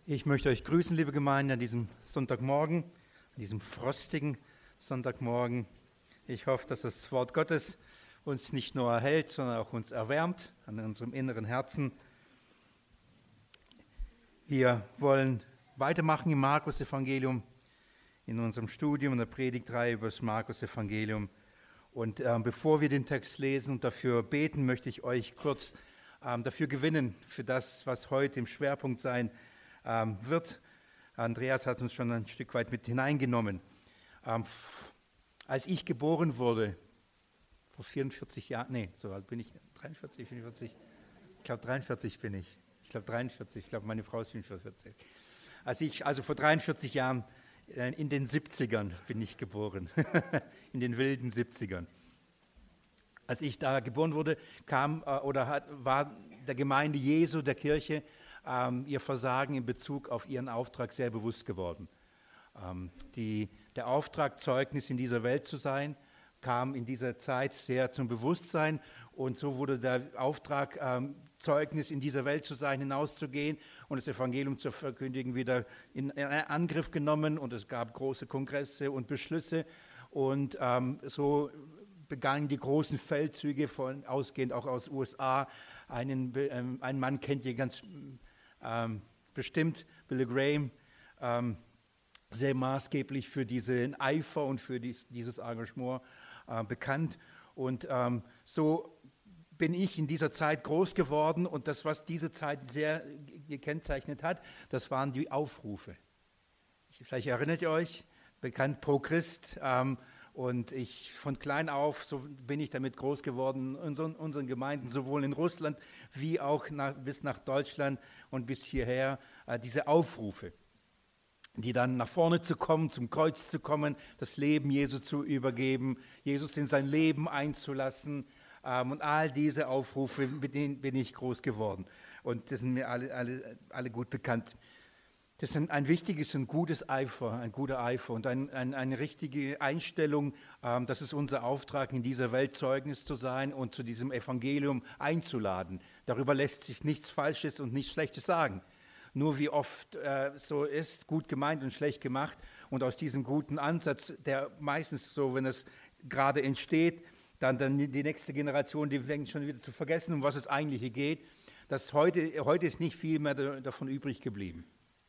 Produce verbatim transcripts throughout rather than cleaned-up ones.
Ich möchte euch grüßen, liebe Gemeinde, an diesem Sonntagmorgen, an diesem frostigen Sonntagmorgen. Ich hoffe, dass das Wort Gottes uns nicht nur erhält, sondern auch uns erwärmt an unserem inneren Herzen. Wir wollen weitermachen im Markus-Evangelium, in unserem Studium, in der Predigtreihe über das Markus-Evangelium. Und äh, bevor wir den Text lesen und dafür beten, möchte ich euch kurz äh, dafür gewinnen, für das, was heute im Schwerpunkt sein wird. Ähm, wird. Andreas hat uns schon ein Stück weit mit hineingenommen. Ähm, f- als ich geboren wurde, vor vierundvierzig Jahren, nee, so alt bin ich, dreiundvierzig, vierundvierzig, ich glaube dreiundvierzig bin ich, ich glaube dreiundvierzig, ich glaube meine Frau ist fünfundvierzig. Als ich, also vor dreiundvierzig Jahren, äh, in den siebzigern bin ich geboren, in den wilden siebzigern. Als ich da geboren wurde, kam äh, oder hat, war der Gemeinde Jesu, der Kirche, Ähm, ihr Versagen in Bezug auf ihren Auftrag sehr bewusst geworden. Ähm, die, der Auftrag, Zeugnis in dieser Welt zu sein, kam in dieser Zeit sehr zum Bewusstsein und so wurde der Auftrag, ähm, Zeugnis in dieser Welt zu sein, hinauszugehen und das Evangelium zu verkündigen, wieder in, in Angriff genommen und es gab große Kongresse und Beschlüsse und ähm, so begannen die großen Feldzüge, von, ausgehend auch aus U S A. Einen, ähm, einen Mann kennt ihr ganz Ähm, bestimmt, Billy Graham, ähm, sehr maßgeblich für diesen Eifer und für dies, dieses Engagement äh, bekannt. Und ähm, so bin ich in dieser Zeit groß geworden und das, was diese Zeit sehr gekennzeichnet hat, das waren die Aufrufe. Vielleicht erinnert ihr euch, bekannt Pro Christ, ähm, und ich von klein auf, so bin ich damit groß geworden, in unseren, unseren Gemeinden, sowohl in Russland wie auch nach, bis nach Deutschland und bis hierher, äh, diese Aufrufe, die dann nach vorne zu kommen, zum Kreuz zu kommen, das Leben Jesu zu übergeben, Jesus in sein Leben einzulassen, ähm, und all diese Aufrufe, mit denen bin ich groß geworden. Und das sind mir alle, alle, alle gut bekannt. Das ist ein wichtiges und gutes Eifer, ein guter Eifer und ein, ein, eine richtige Einstellung, ähm, das ist unser Auftrag, in dieser Welt Zeugnis zu sein und zu diesem Evangelium einzuladen. Darüber lässt sich nichts Falsches und nichts Schlechtes sagen. Nur wie oft äh, so ist, gut gemeint und schlecht gemacht und aus diesem guten Ansatz, der meistens so, wenn es gerade entsteht, dann, dann die nächste Generation, die fängt schon wieder zu vergessen, um was es eigentlich hier geht. Das heute, heute ist nicht viel mehr davon übrig geblieben.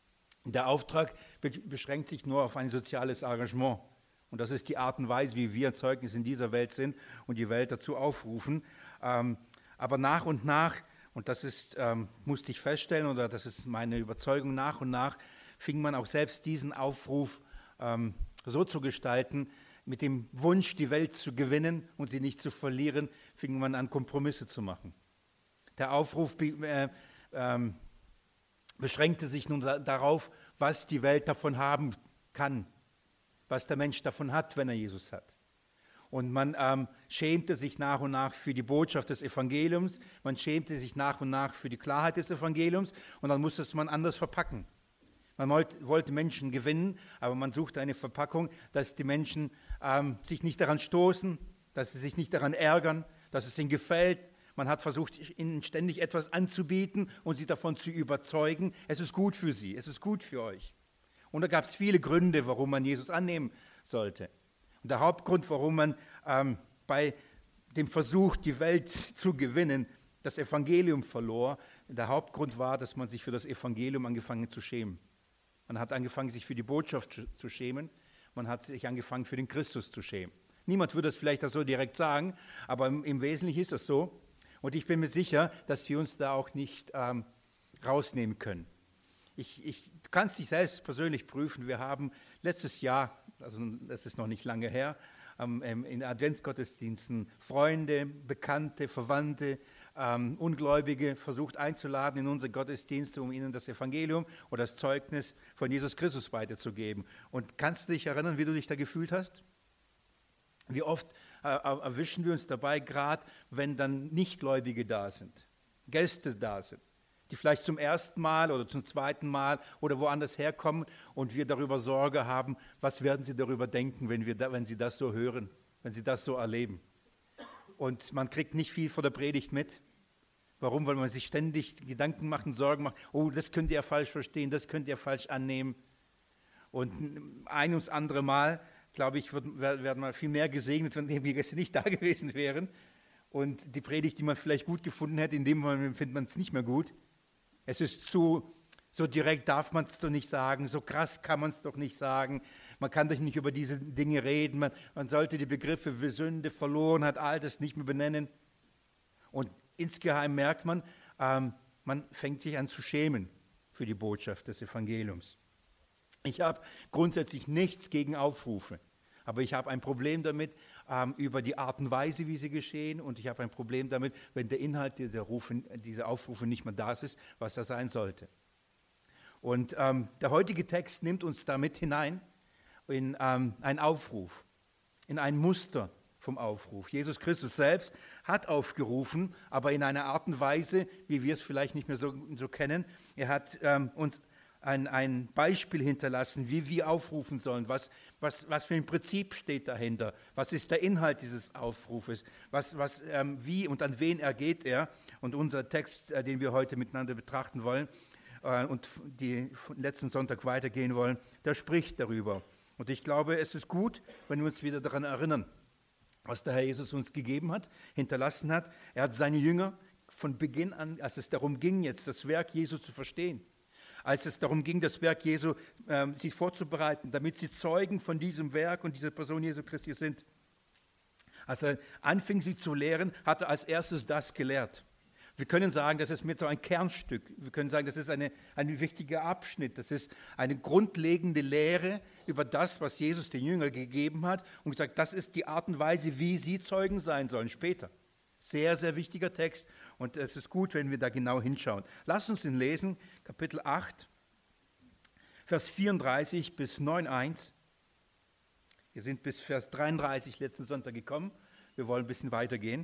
Der Auftrag beschränkt sich nur auf ein soziales Engagement. Und das ist die Art und Weise, wie wir Zeugnis in dieser Welt sind und die Welt dazu aufrufen. Ähm, aber nach und nach, und das ist, ähm, musste ich feststellen, oder das ist meine Überzeugung, nach und nach fing man auch selbst diesen Aufruf ähm, so zu gestalten, mit dem Wunsch, die Welt zu gewinnen und sie nicht zu verlieren, fing man an, Kompromisse zu machen. Der Aufruf äh, ähm, beschränkte sich nun darauf, was die Welt davon haben kann, was der Mensch davon hat, wenn er Jesus hat. Und man ähm, schämte sich nach und nach für die Botschaft des Evangeliums, man schämte sich nach und nach für die Klarheit des Evangeliums und dann musste es man anders verpacken. Man wollte, wollte Menschen gewinnen, aber man suchte eine Verpackung, dass die Menschen ähm, sich nicht daran stoßen, dass sie sich nicht daran ärgern, dass es ihnen gefällt. Man hat versucht, ihnen ständig etwas anzubieten und sie davon zu überzeugen, es ist gut für sie, es ist gut für euch. Und da gab es viele Gründe, warum man Jesus annehmen sollte. Und der Hauptgrund, warum man ähm, bei dem Versuch, die Welt zu gewinnen, das Evangelium verlor, der Hauptgrund war, dass man sich für das Evangelium angefangen hat zu schämen. Man hat angefangen, sich für die Botschaft zu schämen, man hat sich angefangen, für den Christus zu schämen. Niemand würde das vielleicht so direkt sagen, aber im, im Wesentlichen ist das so. Und ich bin mir sicher, dass wir uns da auch nicht ähm, rausnehmen können. Ich, ich, du kannst dich selbst persönlich prüfen. Wir haben letztes Jahr, also das ist noch nicht lange her, ähm, in Adventsgottesdiensten Freunde, Bekannte, Verwandte, ähm, Ungläubige versucht einzuladen in unsere Gottesdienste, um ihnen das Evangelium oder das Zeugnis von Jesus Christus weiterzugeben. Und kannst du dich erinnern, wie du dich da gefühlt hast? Wie oft äh, erwischen wir uns dabei, gerade wenn dann Nichtgläubige da sind, Gäste da sind, die vielleicht zum ersten Mal oder zum zweiten Mal oder woanders herkommen und wir darüber Sorge haben, was werden sie darüber denken, wenn, wir da, wenn sie das so hören, wenn sie das so erleben. Und man kriegt nicht viel von der Predigt mit. Warum? Weil man sich ständig Gedanken macht und Sorgen macht, oh, das könnt ihr falsch verstehen, das könnt ihr falsch annehmen. Und ein ums andere Mal, glaube ich, wird, werden wir viel mehr gesegnet, wenn wir gestern nicht da gewesen wären. Und die Predigt, die man vielleicht gut gefunden hätte, in dem Moment findet man es nicht mehr gut. Es ist zu, so direkt darf man es doch nicht sagen, so krass kann man es doch nicht sagen. Man kann doch nicht über diese Dinge reden, man, man sollte die Begriffe wie Sünde, Verlorenheit, all das nicht mehr benennen. Und insgeheim merkt man, ähm, man fängt sich an zu schämen für die Botschaft des Evangeliums. Ich habe grundsätzlich nichts gegen Aufrufe, aber ich habe ein Problem damit ähm, über die Art und Weise, wie sie geschehen, und ich habe ein Problem damit, wenn der Inhalt dieser, Rufe, dieser Aufrufe nicht mehr das ist, was er sein sollte. Und ähm, der heutige Text nimmt uns damit hinein in ähm, einen Aufruf, in ein Muster vom Aufruf. Jesus Christus selbst hat aufgerufen, aber in einer Art und Weise, wie wir es vielleicht nicht mehr so, so kennen. Er hat ähm, uns ein, ein Beispiel hinterlassen, wie wir aufrufen sollen, was, was, was für ein Prinzip steht dahinter, was ist der Inhalt dieses Aufrufes, was, was, ähm, wie und an wen ergeht er. Und unser Text, äh, den wir heute miteinander betrachten wollen äh, und die letzten Sonntag weitergehen wollen, der spricht darüber. Und ich glaube, es ist gut, wenn wir uns wieder daran erinnern, was der Herr Jesus uns gegeben hat, hinterlassen hat. Er hat seine Jünger von Beginn an, als es darum ging, jetzt das Werk Jesu zu verstehen, als es darum ging, das Werk Jesu, äh, sie vorzubereiten, damit sie Zeugen von diesem Werk und dieser Person Jesu Christi sind. Als er anfing, sie zu lehren, hat er als erstes das gelehrt. Wir können sagen, das ist mit so ein Kernstück. Wir können sagen, das ist eine, ein wichtiger Abschnitt. Das ist eine grundlegende Lehre über das, was Jesus den Jüngern gegeben hat und gesagt, das ist die Art und Weise, wie sie Zeugen sein sollen später. Sehr, sehr wichtiger Text und es ist gut, wenn wir da genau hinschauen. Lasst uns ihn lesen, Kapitel acht, Vers vierunddreißig bis neun eins. Wir sind bis Vers dreiunddreißig letzten Sonntag gekommen. Wir wollen ein bisschen weitergehen.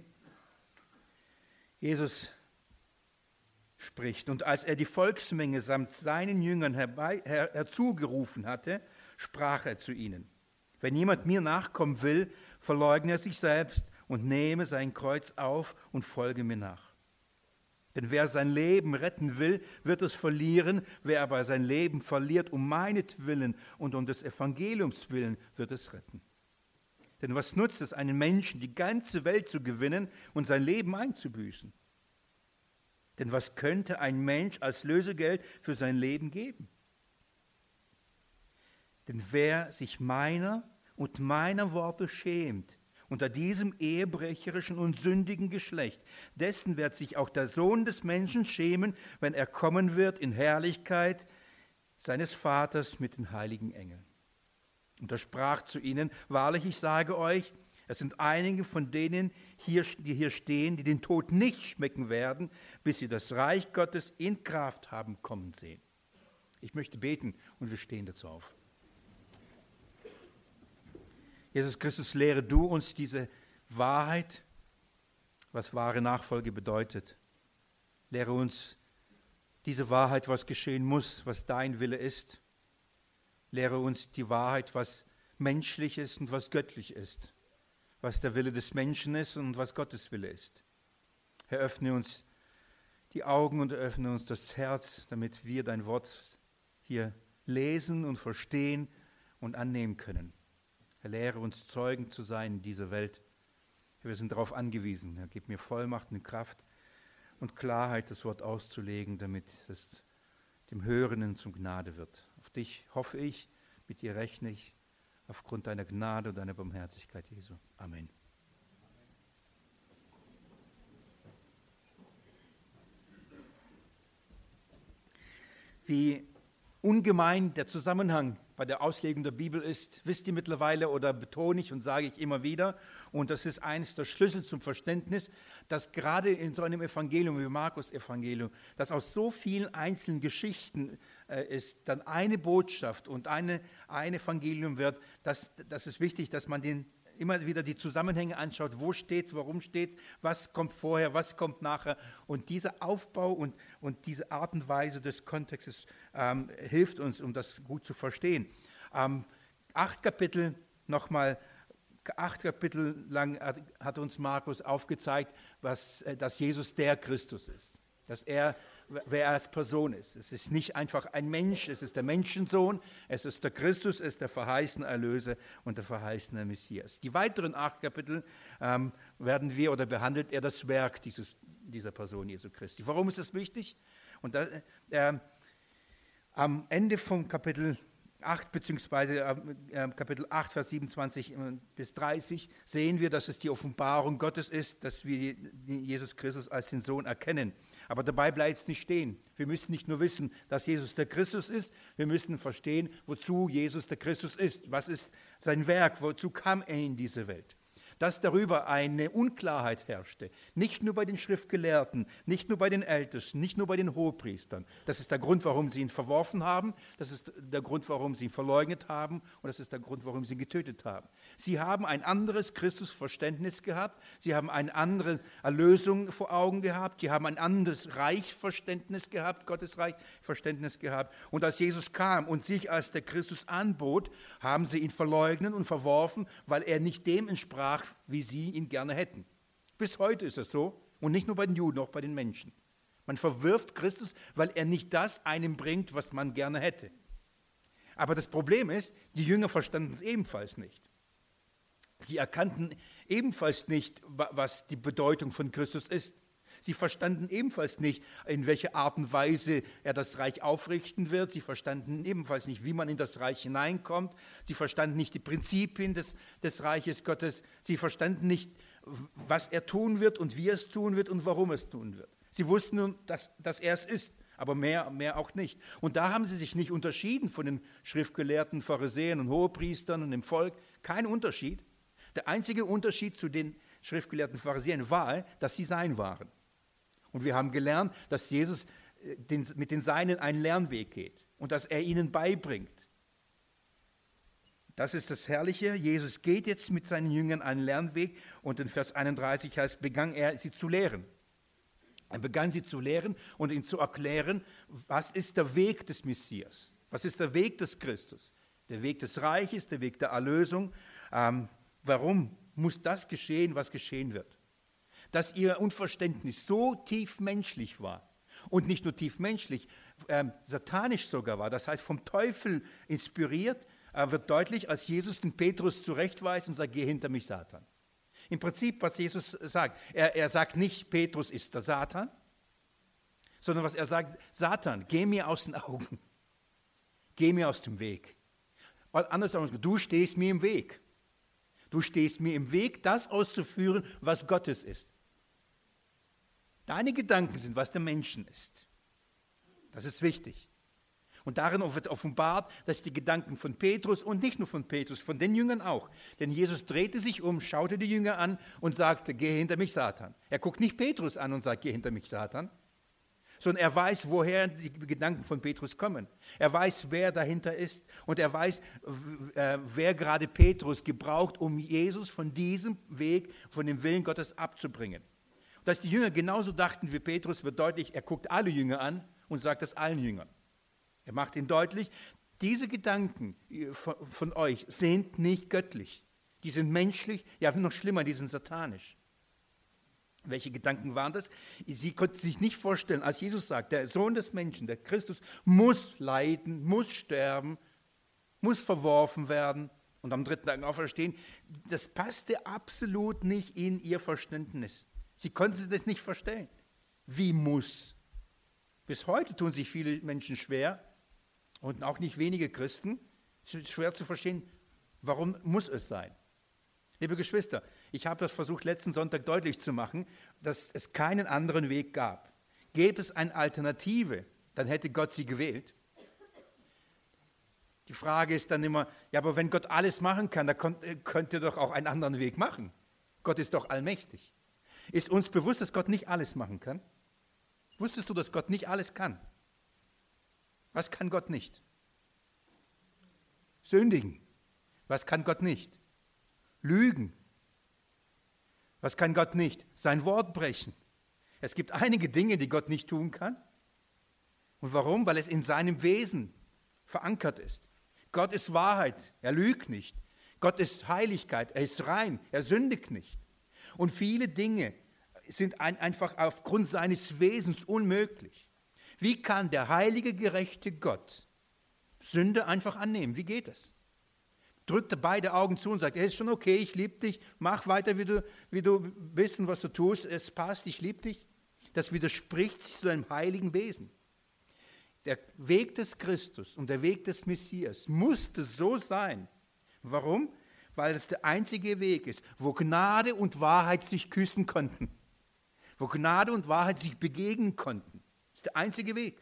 Jesus spricht, und als er die Volksmenge samt seinen Jüngern herbei, her, herzugerufen hatte, sprach er zu ihnen: Wenn jemand mir nachkommen will, verleugne er sich selbst und nehme sein Kreuz auf und folge mir nach. Denn wer sein Leben retten will, wird es verlieren. Wer aber sein Leben verliert um meinetwillen und um des Evangeliums willen, wird es retten. Denn was nutzt es einen Menschen, die ganze Welt zu gewinnen und sein Leben einzubüßen? Denn was könnte ein Mensch als Lösegeld für sein Leben geben? Denn wer sich meiner und meiner Worte schämt, unter diesem ehebrecherischen und sündigen Geschlecht, dessen wird sich auch der Sohn des Menschen schämen, wenn er kommen wird in Herrlichkeit seines Vaters mit den heiligen Engeln. Und er sprach zu ihnen: Wahrlich, ich sage euch, es sind einige von denen, hier, die hier stehen, die den Tod nicht schmecken werden, bis sie das Reich Gottes in Kraft haben kommen sehen. Ich möchte beten und wir stehen dazu auf. Jesus Christus, lehre du uns diese Wahrheit, was wahre Nachfolge bedeutet. Lehre uns diese Wahrheit, was geschehen muss, was dein Wille ist. Lehre uns die Wahrheit, was menschlich ist und was göttlich ist, was der Wille des Menschen ist und was Gottes Wille ist. Herr, öffne uns die Augen und öffne uns das Herz, damit wir dein Wort hier lesen und verstehen und annehmen können. Herr, lehre uns Zeugen zu sein in dieser Welt. Herr, wir sind darauf angewiesen. Herr, gib mir Vollmacht und Kraft und Klarheit, das Wort auszulegen, damit es dem Hörenden zum Gnade wird. Auf dich hoffe ich, mit dir rechne ich, aufgrund deiner Gnade und deiner Barmherzigkeit, Jesu. Amen. Wie ungemein der Zusammenhang bei der Auslegung der Bibel ist, wisst ihr mittlerweile oder betone ich und sage ich immer wieder. Und das ist eines der Schlüssel zum Verständnis, dass gerade in so einem Evangelium wie Markus Evangelium, das aus so vielen einzelnen Geschichten äh, ist, dann eine Botschaft und eine, ein Evangelium wird. Das, das ist wichtig, dass man den immer wieder die Zusammenhänge anschaut, wo steht es, warum steht es, was kommt vorher, was kommt nachher. Und dieser Aufbau und, und diese Art und Weise des Kontextes ähm, hilft uns, um das gut zu verstehen. Ähm, acht Kapitel, nochmal acht Kapitel lang hat, hat uns Markus aufgezeigt, was, dass Jesus der Christus ist. Dass er, wer er als Person ist. Es ist nicht einfach ein Mensch, es ist der Menschensohn, es ist der Christus, es ist der verheißene Erlöser und der verheißene Messias. Die weiteren acht Kapitel ähm, werden wir oder behandelt er das Werk dieses, dieser Person Jesu Christi. Warum ist das wichtig? Und da, äh, am Ende vom Kapitel acht, beziehungsweise äh, Kapitel acht, Vers siebenundzwanzig bis dreißig, sehen wir, dass es die Offenbarung Gottes ist, dass wir Jesus Christus als den Sohn erkennen. Aber dabei bleibt es nicht stehen. Wir müssen nicht nur wissen, dass Jesus der Christus ist, wir müssen verstehen, wozu Jesus der Christus ist. Was ist sein Werk? Wozu kam er in diese Welt? Dass darüber eine Unklarheit herrschte, nicht nur bei den Schriftgelehrten, nicht nur bei den Ältesten, nicht nur bei den Hohepriestern. Das ist der Grund, warum sie ihn verworfen haben, das ist der Grund, warum sie ihn verleugnet haben und das ist der Grund, warum sie ihn getötet haben. Sie haben ein anderes Christusverständnis gehabt, sie haben eine andere Erlösung vor Augen gehabt, sie haben ein anderes Reichverständnis gehabt, Gottes Reichverständnis gehabt. Und als Jesus kam und sich als der Christus anbot, haben sie ihn verleugnet und verworfen, weil er nicht dem entsprach, wie sie ihn gerne hätten. Bis heute ist es so und nicht nur bei den Juden, auch bei den Menschen. Man verwirft Christus, weil er nicht das einem bringt, was man gerne hätte. Aber das Problem ist, die Jünger verstanden es ebenfalls nicht. Sie erkannten ebenfalls nicht, was die Bedeutung von Christus ist. Sie verstanden ebenfalls nicht, in welcher Art und Weise er das Reich aufrichten wird. Sie verstanden ebenfalls nicht, wie man in das Reich hineinkommt. Sie verstanden nicht die Prinzipien des, des Reiches Gottes. Sie verstanden nicht, was er tun wird und wie er es tun wird und warum er es tun wird. Sie wussten nur, dass, dass er es ist, aber mehr, mehr auch nicht. Und da haben sie sich nicht unterschieden von den schriftgelehrten Pharisäern und Hohepriestern und dem Volk. Kein Unterschied. Der einzige Unterschied zu den schriftgelehrten Pharisäern war, dass sie sein waren. Und wir haben gelernt, dass Jesus den, mit den Seinen einen Lernweg geht und dass er ihnen beibringt. Das ist das Herrliche. Jesus geht jetzt mit seinen Jüngern einen Lernweg und in Vers einunddreißig heißt, begann er sie zu lehren. Er begann sie zu lehren und ihnen zu erklären, was ist der Weg des Messias? Was ist der Weg des Christus? Der Weg des Reiches, der Weg der Erlösung. Ähm, warum muss das geschehen, was geschehen wird? Dass ihr Unverständnis so tief menschlich war und nicht nur tief menschlich, ähm, satanisch sogar war, das heißt vom Teufel inspiriert, äh, wird deutlich, als Jesus den Petrus zurechtweist und sagt, geh hinter mich, Satan. Im Prinzip, was Jesus sagt, er, er sagt nicht, Petrus ist der Satan, sondern was er sagt, Satan, geh mir aus den Augen, geh mir aus dem Weg. Anders ausgedrückt, du stehst mir im Weg. Du stehst mir im Weg, das auszuführen, was Gottes ist. Deine Gedanken sind, was der Menschen ist. Das ist wichtig. Und darin wird offenbart, dass die Gedanken von Petrus und nicht nur von Petrus, von den Jüngern auch. Denn Jesus drehte sich um, schaute die Jünger an und sagte, geh hinter mich, Satan. Er guckt nicht Petrus an und sagt, geh hinter mich, Satan, sondern er weiß, woher die Gedanken von Petrus kommen. Er weiß, wer dahinter ist und er weiß, wer gerade Petrus gebraucht, um Jesus von diesem Weg, von dem Willen Gottes abzubringen. Dass die Jünger genauso dachten wie Petrus, wird deutlich, er guckt alle Jünger an und sagt das allen Jüngern. Er macht ihnen deutlich, diese Gedanken von, von euch sind nicht göttlich. Die sind menschlich, ja noch schlimmer, die sind satanisch. Welche Gedanken waren das? Sie konnten sich nicht vorstellen, als Jesus sagt, der Sohn des Menschen, der Christus, muss leiden, muss sterben, muss verworfen werden und am dritten Tag auferstehen. Das passte absolut nicht in ihr Verständnis. Sie konnten sich das nicht verstehen. Wie muss? Bis heute tun sich viele Menschen schwer und auch nicht wenige Christen, es ist schwer zu verstehen, warum muss es sein? Liebe Geschwister, ich habe das versucht, letzten Sonntag deutlich zu machen, dass es keinen anderen Weg gab. Gäbe es eine Alternative, dann hätte Gott sie gewählt. Die Frage ist dann immer, ja, aber wenn Gott alles machen kann, dann könnte er doch auch einen anderen Weg machen. Gott ist doch allmächtig. Ist uns bewusst, dass Gott nicht alles machen kann? Wusstest du, dass Gott nicht alles kann? Was kann Gott nicht? Sündigen. Was kann Gott nicht? Lügen. Was kann Gott nicht? Sein Wort brechen. Es gibt einige Dinge, die Gott nicht tun kann. Und warum? Weil es in seinem Wesen verankert ist. Gott ist Wahrheit. Er lügt nicht. Gott ist Heiligkeit, er ist rein, er sündigt nicht. Und viele Dinge sind ein, einfach aufgrund seines Wesens unmöglich. Wie kann der heilige, gerechte Gott Sünde einfach annehmen? Wie geht das? Drückt er beide Augen zu und sagt, es ist schon okay, ich liebe dich, mach weiter, wie du, wie du bist und was du tust, es passt, ich liebe dich. Das widerspricht sich zu einem heiligen Wesen. Der Weg des Christus und der Weg des Messias musste so sein. Warum? Weil es der einzige Weg ist, wo Gnade und Wahrheit sich küssen konnten. Wo Gnade und Wahrheit sich begegnen konnten. Das ist der einzige Weg.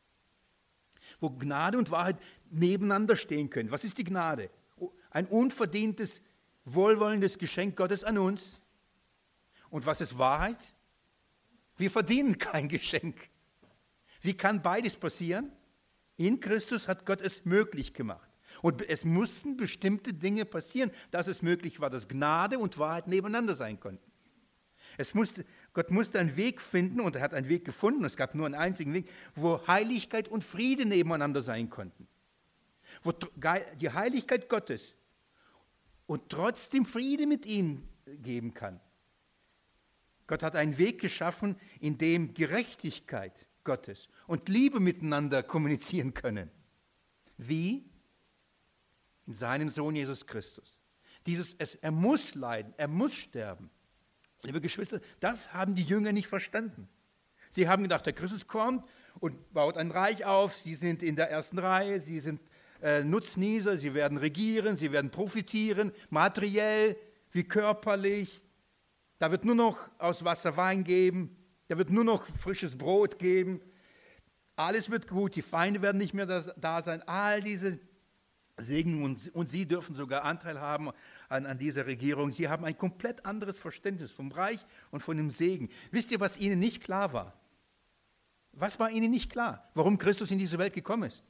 Wo Gnade und Wahrheit nebeneinander stehen können. Was ist die Gnade? Ein unverdientes, wohlwollendes Geschenk Gottes an uns. Und was ist Wahrheit? Wir verdienen kein Geschenk. Wie kann beides passieren? In Christus hat Gott es möglich gemacht. Und es mussten bestimmte Dinge passieren, dass es möglich war, dass Gnade und Wahrheit nebeneinander sein konnten. Es musste, Gott musste einen Weg finden, und er hat einen Weg gefunden, es gab nur einen einzigen Weg, wo Heiligkeit und Friede nebeneinander sein konnten. Wo die Heiligkeit Gottes und trotzdem Friede mit ihm geben kann. Gott hat einen Weg geschaffen, in dem Gerechtigkeit Gottes und Liebe miteinander kommunizieren können. Wie? In seinem Sohn Jesus Christus. Dieses, es, er muss leiden, er muss sterben. Liebe Geschwister, das haben die Jünger nicht verstanden. Sie haben gedacht, der Christus kommt und baut ein Reich auf, sie sind in der ersten Reihe, sie sind äh, Nutznießer, sie werden regieren, sie werden profitieren, materiell wie körperlich. Da wird nur noch aus Wasser Wein geben, da wird nur noch frisches Brot geben. Alles wird gut, die Feinde werden nicht mehr da sein, all diese Segen und, und sie dürfen sogar Anteil haben an, an dieser Regierung. Sie haben ein komplett anderes Verständnis vom Reich und von dem Segen. Wisst ihr, was ihnen nicht klar war? Was war ihnen nicht klar? Warum Christus in diese Welt gekommen ist?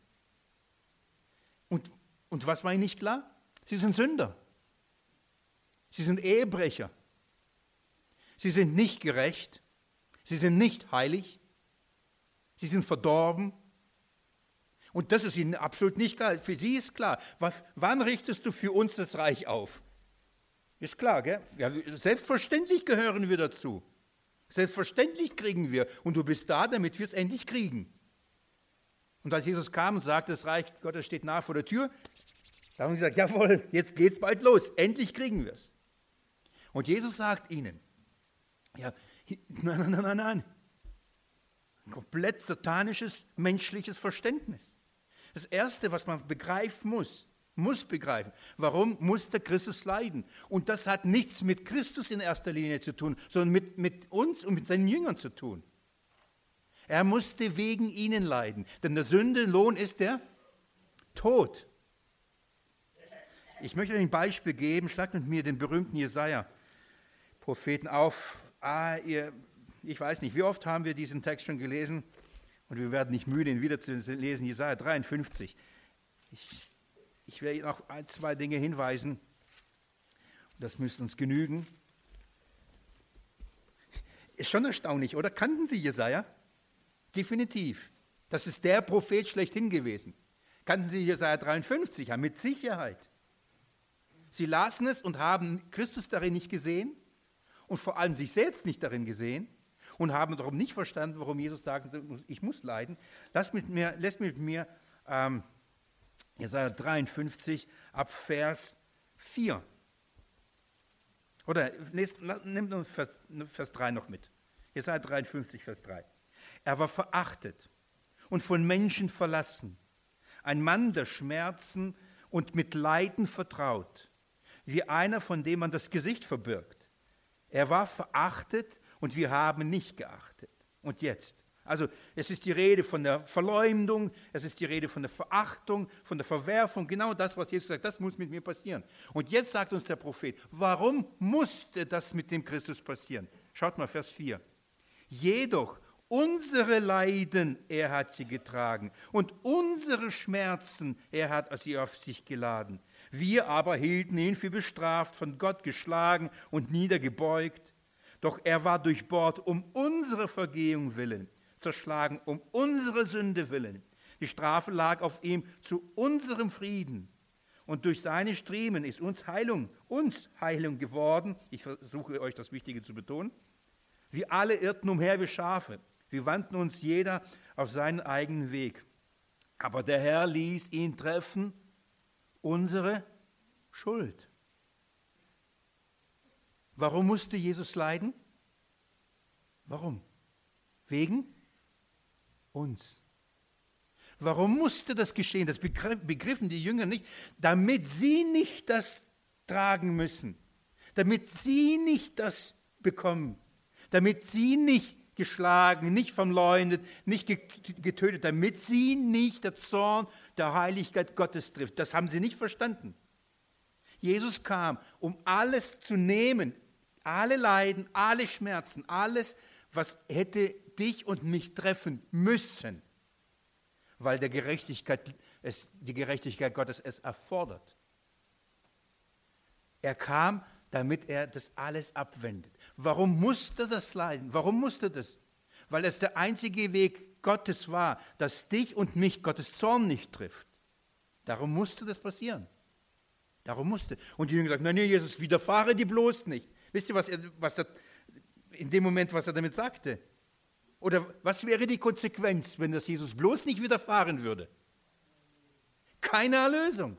Und, und was war ihnen nicht klar? Sie sind Sünder. Sie sind Ehebrecher. Sie sind nicht gerecht. Sie sind nicht heilig. Sie sind verdorben. Und das ist ihnen absolut nicht klar. Für sie ist klar. Wann richtest du für uns das Reich auf? Ist klar, gell? Ja, selbstverständlich gehören wir dazu. Selbstverständlich kriegen wir. Und du bist da, damit wir es endlich kriegen. Und als Jesus kam und sagte, das Reich Gottes steht nahe vor der Tür, da haben sie gesagt, jawohl, jetzt geht's bald los. Endlich kriegen wir es. Und Jesus sagt ihnen, ja, nein, nein, nein, nein, nein. Ein komplett satanisches, menschliches Verständnis. Das Erste, was man begreifen muss, muss begreifen, warum muss der Christus leiden? Und das hat nichts mit Christus in erster Linie zu tun, sondern mit, mit uns und mit seinen Jüngern zu tun. Er musste wegen ihnen leiden, denn der Sündenlohn ist der Tod. Ich möchte euch ein Beispiel geben, schlagt mit mir den berühmten Jesaja-Propheten auf. Ah, ihr, ich weiß nicht, wie oft haben wir diesen Text schon gelesen? Und wir werden nicht müde, ihn wieder zu lesen, Jesaja dreiundfünfzig. Ich, ich werde Ihnen auf ein, zwei Dinge hinweisen. Das müsste uns genügen. Ist schon erstaunlich, oder? Kannten Sie Jesaja? Definitiv. Das ist der Prophet schlechthin gewesen. Kannten Sie Jesaja dreiundfünfzig? Ja, mit Sicherheit. Sie lasen es und haben Christus darin nicht gesehen und vor allem sich selbst nicht darin gesehen. Und haben darum nicht verstanden, warum Jesus sagt, ich muss leiden. Lass mit mir, lässt mit mir ähm, Jesaja dreiundfünfzig ab Vers vier. Oder nimm nur Vers, Vers drei noch mit. Jesaja dreiundfünfzig, Vers drei. Er war verachtet und von Menschen verlassen. Ein Mann der Schmerzen und mit Leiden vertraut. Wie einer, von dem man das Gesicht verbirgt. Er war verachtet und wir haben nicht geachtet. Und jetzt? Also es ist die Rede von der Verleumdung, es ist die Rede von der Verachtung, von der Verwerfung. Genau das, was Jesus sagt, das muss mit mir passieren. Und jetzt sagt uns der Prophet, warum musste das mit dem Christus passieren? Schaut mal, Vers vier. Jedoch unsere Leiden, er hat sie getragen und unsere Schmerzen, er hat sie auf sich geladen. Wir aber hielten ihn für bestraft, von Gott geschlagen und niedergebeugt. Doch er war durchbohrt um unsere Vergehung willen, zerschlagen um unsere Sünde willen. Die Strafe lag auf ihm zu unserem Frieden. und durch seine Striemen ist uns Heilung, uns Heilung geworden. Ich versuche euch das Wichtige zu betonen. Wir alle irrten umher wie Schafe. Wir wandten uns jeder auf seinen eigenen Weg. Aber der Herr ließ ihn treffen, unsere Schuld. Warum musste Jesus leiden? Warum? Wegen uns. Warum musste das geschehen? Das begriffen die Jünger nicht, damit sie nicht das tragen müssen, damit sie nicht das bekommen, damit sie nicht geschlagen, nicht verleumdet, nicht getötet, damit sie nicht der Zorn der Heiligkeit Gottes trifft. Das haben sie nicht verstanden. Jesus kam, um alles zu nehmen, alle Leiden, alle Schmerzen, alles, was hätte dich und mich treffen müssen, weil der Gerechtigkeit, es, die Gerechtigkeit Gottes es erfordert. Er kam, damit er das alles abwendet. Warum musste das leiden? Warum musste das? Weil es der einzige Weg Gottes war, dass dich und mich Gottes Zorn nicht trifft. Darum musste das passieren. Darum musste. Und die Jünger sagen, nein, nee, Jesus, widerfahre dir bloß nicht. Wisst ihr, was er, was er in dem Moment, was er damit sagte? Oder was wäre die Konsequenz, wenn das Jesus bloß nicht widerfahren würde? Keine Erlösung.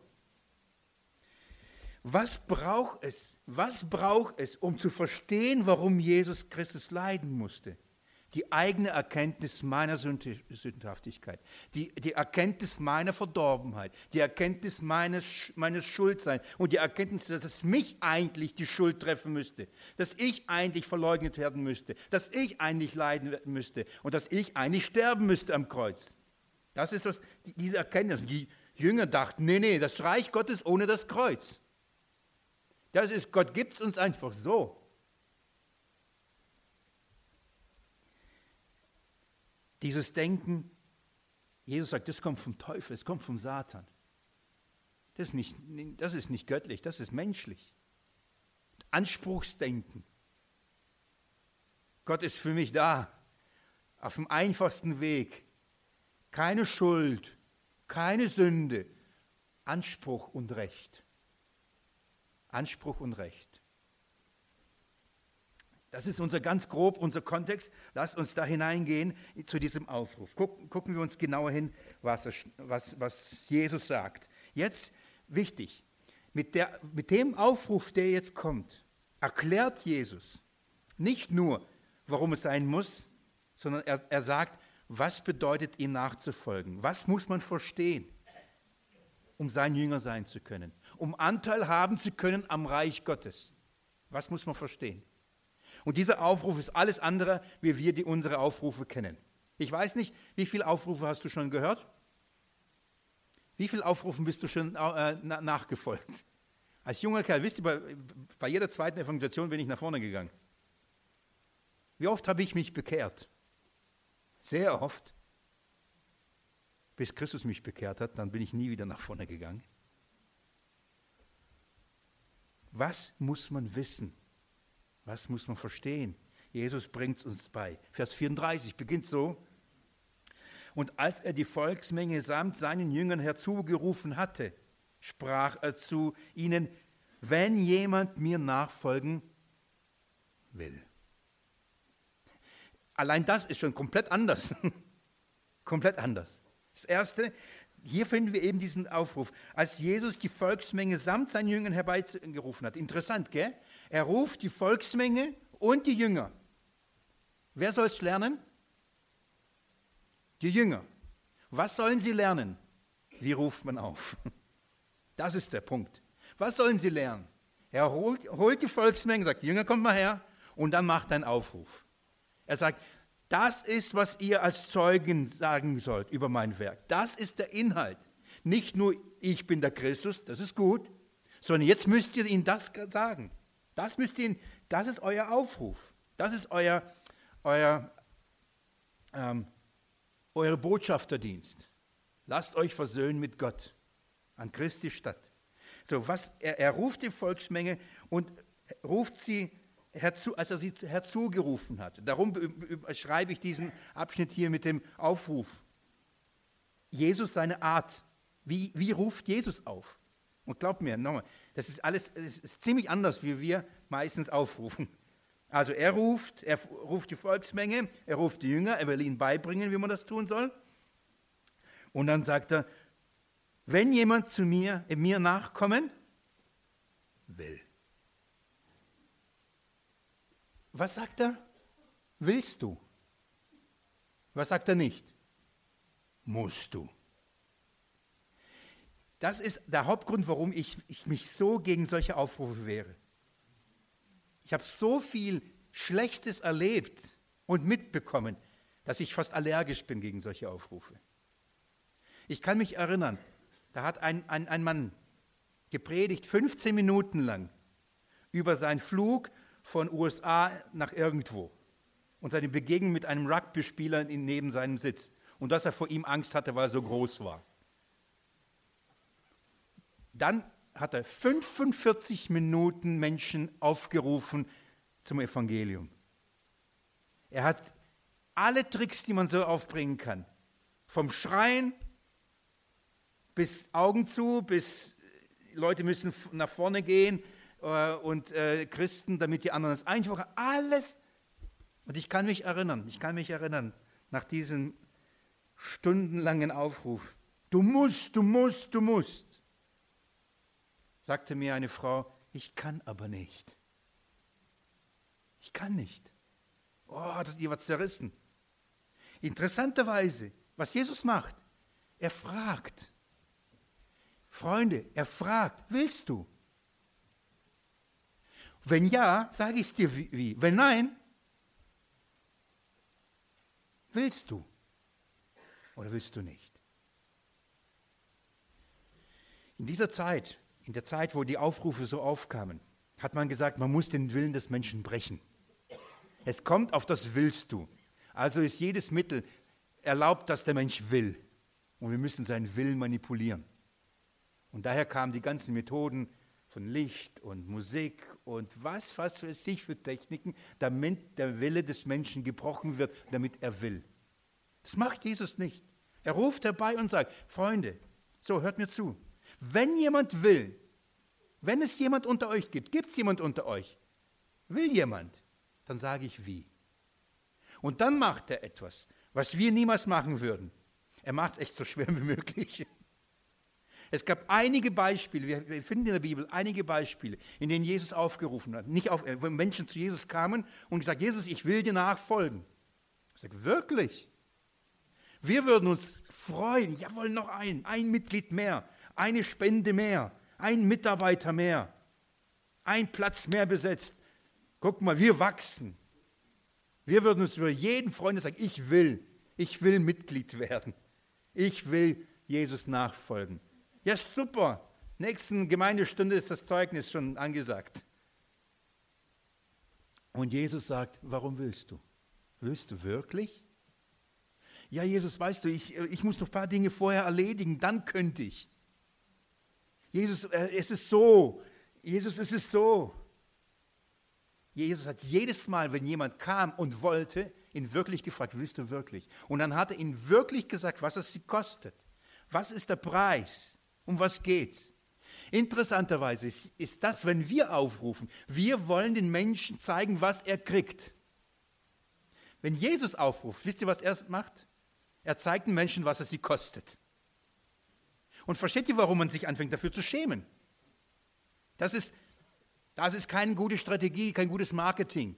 Was braucht es? Was braucht es, um zu verstehen, warum Jesus Christus leiden musste? Die eigene Erkenntnis meiner Sündhaftigkeit, die, die Erkenntnis meiner Verdorbenheit, die Erkenntnis meines, meines Schuldseins und die Erkenntnis, dass es mich eigentlich die Schuld treffen müsste, dass ich eigentlich verleugnet werden müsste, dass ich eigentlich leiden müsste und dass ich eigentlich sterben müsste am Kreuz. Das ist was, diese Erkenntnis. Die Jünger dachten, nee, nee, das Reich Gottes ohne das Kreuz. Das ist, Gott gibt es uns einfach so. Dieses Denken, Jesus sagt, das kommt vom Teufel, es kommt vom Satan. Das ist nicht, das ist nicht göttlich, das ist menschlich. Anspruchsdenken. Gott ist für mich da, auf dem einfachsten Weg. Keine Schuld, keine Sünde, Anspruch und Recht. Anspruch und Recht. Das ist unser ganz grob, unser Kontext. Lasst uns da hineingehen zu diesem Aufruf. Guck, gucken wir uns genauer hin, was, was, was Jesus sagt. Jetzt, wichtig, mit, der, mit dem Aufruf, der jetzt kommt, erklärt Jesus nicht nur, warum es sein muss, sondern er, er sagt, was bedeutet ihm nachzufolgen? Was muss man verstehen, um sein Jünger sein zu können? Um Anteil haben zu können am Reich Gottes. Was muss man verstehen? Und dieser Aufruf ist alles andere, wie wir die unsere Aufrufe kennen. Ich weiß nicht, wie viele Aufrufe hast du schon gehört? Wie viele Aufrufen bist du schon äh, nachgefolgt? Als junger Kerl, wisst ihr, bei, bei jeder zweiten Evangelisation bin ich nach vorne gegangen. Wie oft habe ich mich bekehrt? Sehr oft. Bis Christus mich bekehrt hat, dann bin ich nie wieder nach vorne gegangen. Was muss man wissen? Was muss man verstehen? Jesus bringt es uns bei. Vers vierunddreißig beginnt so. Und als er die Volksmenge samt seinen Jüngern herzugerufen hatte, sprach er zu ihnen, wenn jemand mir nachfolgen will. Allein das ist schon komplett anders. Komplett anders. Das Erste, hier finden wir eben diesen Aufruf, als Jesus die Volksmenge samt seinen Jüngern herbeigerufen hat. Interessant, gell? Er ruft die Volksmenge und die Jünger. Wer soll es lernen? Die Jünger. Was sollen sie lernen? Wie ruft man auf? Das ist der Punkt. Was sollen sie lernen? Er holt, holt die Volksmenge, sagt, die Jünger, kommt mal her, und dann macht er einen Aufruf. Er sagt, das ist, was ihr als Zeugen sagen sollt über mein Werk. Das ist der Inhalt. Nicht nur, ich bin der Christus, das ist gut, sondern jetzt müsst ihr ihnen das sagen. Das müsst ihr ihnen, das ist euer Aufruf. Das ist euer, euer, ähm, euer Botschafterdienst. Lasst euch versöhnen mit Gott an Christi statt. So, was, er, er ruft die Volksmenge und ruft sie herzu, als er sie herzugerufen hat. Darum schreibe ich diesen Abschnitt hier mit dem Aufruf. Jesus, seine Art. Wie, wie ruft Jesus auf? Und glaubt mir, nochmal, das ist alles das ist ziemlich anders, wie wir meistens aufrufen. Also er ruft, er ruft die Volksmenge, er ruft die Jünger, er will ihnen beibringen, wie man das tun soll. Und dann sagt er, wenn jemand zu mir, mir nachkommen will. Was sagt er? Willst du? Was sagt er nicht? Musst du. Das ist der Hauptgrund, warum ich, ich mich so gegen solche Aufrufe wehre. Ich habe so viel Schlechtes erlebt und mitbekommen, dass ich fast allergisch bin gegen solche Aufrufe. Ich kann mich erinnern, da hat ein, ein, ein Mann gepredigt, fünfzehn Minuten lang, über seinen Flug von U S A nach irgendwo und seine Begegnung mit einem Rugby-Spieler neben seinem Sitz und dass er vor ihm Angst hatte, weil er so groß war. Dann hat er fünfundvierzig Minuten Menschen aufgerufen zum Evangelium. Er hat alle Tricks, die man so aufbringen kann, vom Schreien bis Augen zu, bis Leute müssen nach vorne gehen äh, und äh, Christen, damit die anderen es einfach alles. Und ich kann mich erinnern, ich kann mich erinnern, nach diesem stundenlangen Aufruf, du musst, du musst, du musst, sagte mir eine Frau, ich kann aber nicht. Ich kann nicht. Oh, das ist ihr was zerrissen. Interessanterweise, was Jesus macht, er fragt. Freunde, er fragt, willst du? Wenn ja, sage ich es dir wie. Wenn nein, willst du oder willst du nicht? In dieser Zeit, in der Zeit, wo die Aufrufe so aufkamen, hat man gesagt, man muss den Willen des Menschen brechen. Es kommt auf das Willst du. Also ist jedes Mittel erlaubt, dass der Mensch will. Und wir müssen seinen Willen manipulieren. Und daher kamen die ganzen Methoden von Licht und Musik und was, was für sich für Techniken, damit der Wille des Menschen gebrochen wird, damit er will. Das macht Jesus nicht. Er ruft herbei und sagt, Freunde, so hört mir zu. Wenn jemand will, wenn es jemand unter euch gibt, gibt es jemand unter euch, will jemand, dann sage ich wie. Und dann macht er etwas, was wir niemals machen würden. Er macht es echt so schwer wie möglich. Es gab einige Beispiele, wir finden in der Bibel einige Beispiele, in denen Jesus aufgerufen hat, nicht auf, wo Menschen zu Jesus kamen und gesagt, Jesus, ich will dir nachfolgen. Ich sage, wirklich? Wir würden uns freuen, jawohl, noch ein, ein Mitglied mehr, eine Spende mehr, ein Mitarbeiter mehr, ein Platz mehr besetzt. Guck mal, wir wachsen. Wir würden uns über jeden freuen und sagen, ich will, ich will Mitglied werden. Ich will Jesus nachfolgen. Ja, super. Nächsten Gemeindestunde ist das Zeugnis schon angesagt. Und Jesus sagt, warum willst du? Willst du wirklich? Ja, Jesus, weißt du, ich, ich muss noch ein paar Dinge vorher erledigen, dann könnte ich. Jesus, es ist so. Jesus, es ist so. Jesus hat jedes Mal, wenn jemand kam und wollte, ihn wirklich gefragt, willst du wirklich? Und dann hat er ihn wirklich gesagt, was es sie kostet. Was ist der Preis? Um was geht's? Interessanterweise ist, ist das, wenn wir aufrufen, wir wollen den Menschen zeigen, was er kriegt. Wenn Jesus aufruft, wisst ihr, was er macht? Er zeigt den Menschen, was es sie kostet. Und versteht ihr, warum man sich anfängt, dafür zu schämen? Das ist, das ist keine gute Strategie, kein gutes Marketing.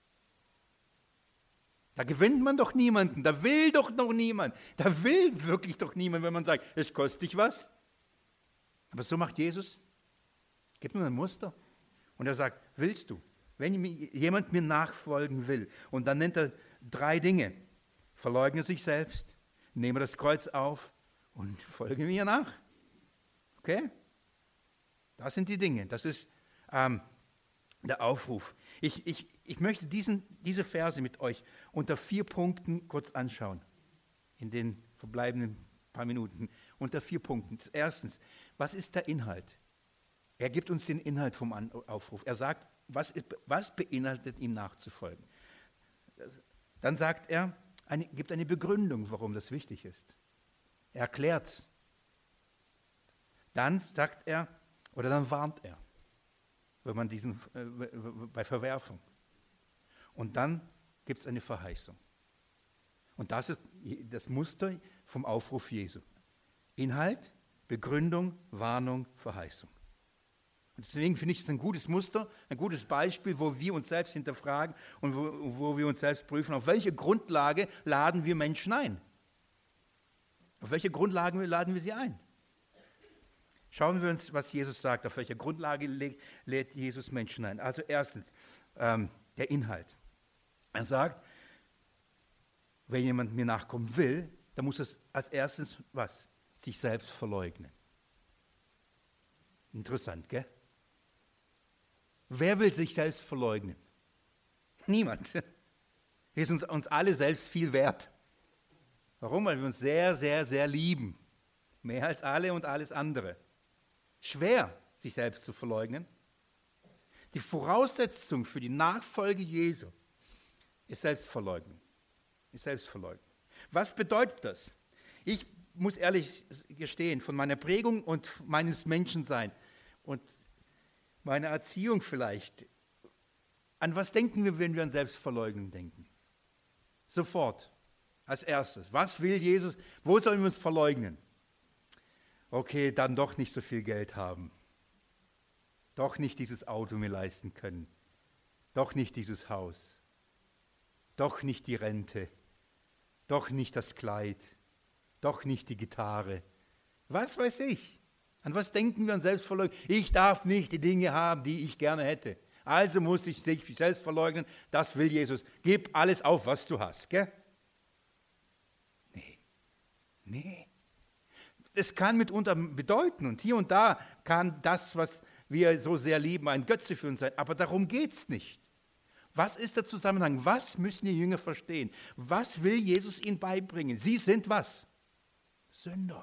Da gewinnt man doch niemanden, da will doch noch niemand, da will wirklich doch niemand, wenn man sagt, es kostet dich was. Aber so macht Jesus, gibt mir ein Muster. Und er sagt, willst du, wenn jemand mir nachfolgen will, und dann nennt er drei Dinge, verleugne sich selbst, nehme das Kreuz auf und folge mir nach. Okay? Das sind die Dinge, das ist ähm, der Aufruf. Ich, ich, ich möchte diesen, diese Verse mit euch unter vier Punkten kurz anschauen, in den verbleibenden paar Minuten. Unter vier Punkten. Erstens, was ist der Inhalt? Er gibt uns den Inhalt vom Aufruf. Er sagt, was, ist, was beinhaltet ihm nachzufolgen? Dann sagt er, eine, gibt eine Begründung, warum das wichtig ist. Er erklärt es. Dann sagt er, Oder dann warnt er, wenn man diesen, äh, bei Verwerfung. Und dann gibt es eine Verheißung. Und das ist das Muster vom Aufruf Jesu. Inhalt, Begründung, Warnung, Verheißung. Und deswegen finde ich es ein gutes Muster, ein gutes Beispiel, wo wir uns selbst hinterfragen und wo, wo wir uns selbst prüfen, auf welche Grundlage laden wir Menschen ein? Auf welche Grundlagen laden wir sie ein? Schauen wir uns, was Jesus sagt, auf welcher Grundlage lädt Jesus Menschen ein. Also erstens, ähm, der Inhalt. Er sagt, wenn jemand mir nachkommen will, dann muss es als erstes was? Sich selbst verleugnen. Interessant, gell? Wer will sich selbst verleugnen? Niemand. Wir sind uns alle selbst viel wert. Warum? Weil wir uns sehr, sehr, sehr lieben. Mehr als alle und alles andere. Schwer, sich selbst zu verleugnen. Die Voraussetzung für die Nachfolge Jesu ist Selbstverleugnung. Ist Selbstverleugnung. Was bedeutet das? Ich muss ehrlich gestehen, von meiner Prägung und meines Menschenseins und meiner Erziehung vielleicht, an was denken wir, wenn wir an Selbstverleugnung denken? Sofort, als erstes. Was will Jesus? Wo sollen wir uns verleugnen? Okay, dann doch nicht so viel Geld haben. Doch nicht dieses Auto mir leisten können. Doch nicht dieses Haus. Doch nicht die Rente. Doch nicht das Kleid. Doch nicht die Gitarre. Was weiß ich? An was denken wir an Selbstverleugnung? Ich darf nicht die Dinge haben, die ich gerne hätte. Also muss ich mich selbst verleugnen. Das will Jesus. Gib alles auf, was du hast. Gell? Nee. Nee. Es kann mitunter bedeuten, und hier und da kann das, was wir so sehr lieben, ein Götze für uns sein. Aber darum geht es nicht. Was ist der Zusammenhang? Was müssen die Jünger verstehen? Was will Jesus ihnen beibringen? Sie sind was? Sünder.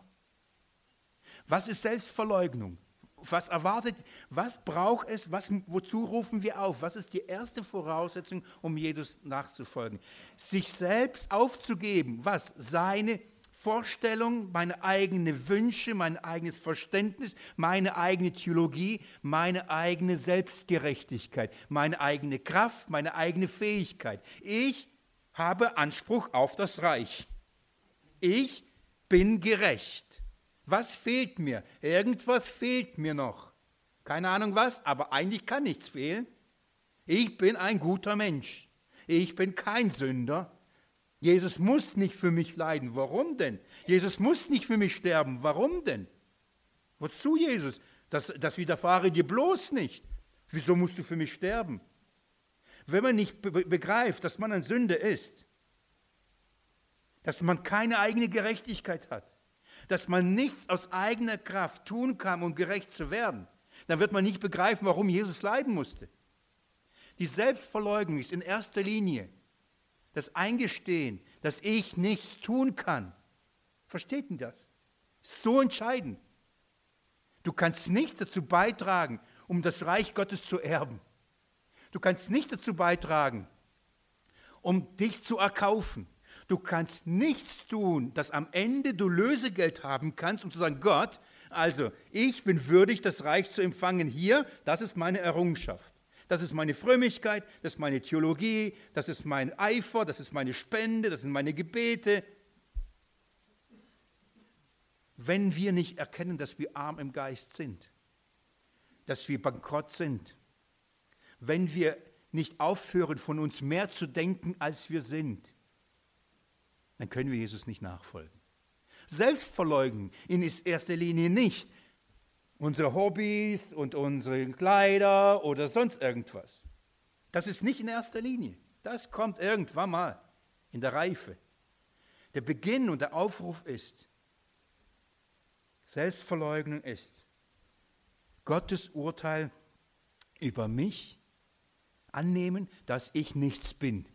Was ist Selbstverleugnung? Was erwartet, was braucht es, was, wozu rufen wir auf? Was ist die erste Voraussetzung, um Jesus nachzufolgen? Sich selbst aufzugeben, was? Seine Vorstellung, meine eigenen Wünsche, mein eigenes Verständnis, meine eigene Theologie, meine eigene Selbstgerechtigkeit, meine eigene Kraft, meine eigene Fähigkeit. Ich habe Anspruch auf das Reich. Ich bin gerecht. Was fehlt mir? Irgendwas fehlt mir noch. Keine Ahnung was, aber eigentlich kann nichts fehlen. Ich bin ein guter Mensch. Ich bin kein Sünder. Jesus muss nicht für mich leiden. Warum denn? Jesus muss nicht für mich sterben. Warum denn? Wozu, Jesus? Das, das widerfahre dir bloß nicht. Wieso musst du für mich sterben? Wenn man nicht be- begreift, dass man ein Sünder ist, dass man keine eigene Gerechtigkeit hat, dass man nichts aus eigener Kraft tun kann, um gerecht zu werden, dann wird man nicht begreifen, warum Jesus leiden musste. Die Selbstverleugnung ist in erster Linie das Eingestehen, dass ich nichts tun kann. Versteht ihr das? So entscheidend. Du kannst nichts dazu beitragen, um das Reich Gottes zu erben. Du kannst nicht dazu beitragen, um dich zu erkaufen. Du kannst nichts tun, dass am Ende du Lösegeld haben kannst, um zu sagen, Gott, also ich bin würdig, das Reich zu empfangen hier, das ist meine Errungenschaft. Das ist meine Frömmigkeit, das ist meine Theologie, das ist mein Eifer, das ist meine Spende, das sind meine Gebete. Wenn wir nicht erkennen, dass wir arm im Geist sind, dass wir bankrott sind, wenn wir nicht aufhören, von uns mehr zu denken, als wir sind, dann können wir Jesus nicht nachfolgen. Selbstverleugnen in erster Linie nicht unsere Hobbys und unsere Kleider oder sonst irgendwas. Das ist nicht in erster Linie. Das kommt irgendwann mal in der Reife. Der Beginn und der Aufruf ist, Selbstverleugnung ist Gottes Urteil über mich annehmen, dass ich nichts bin.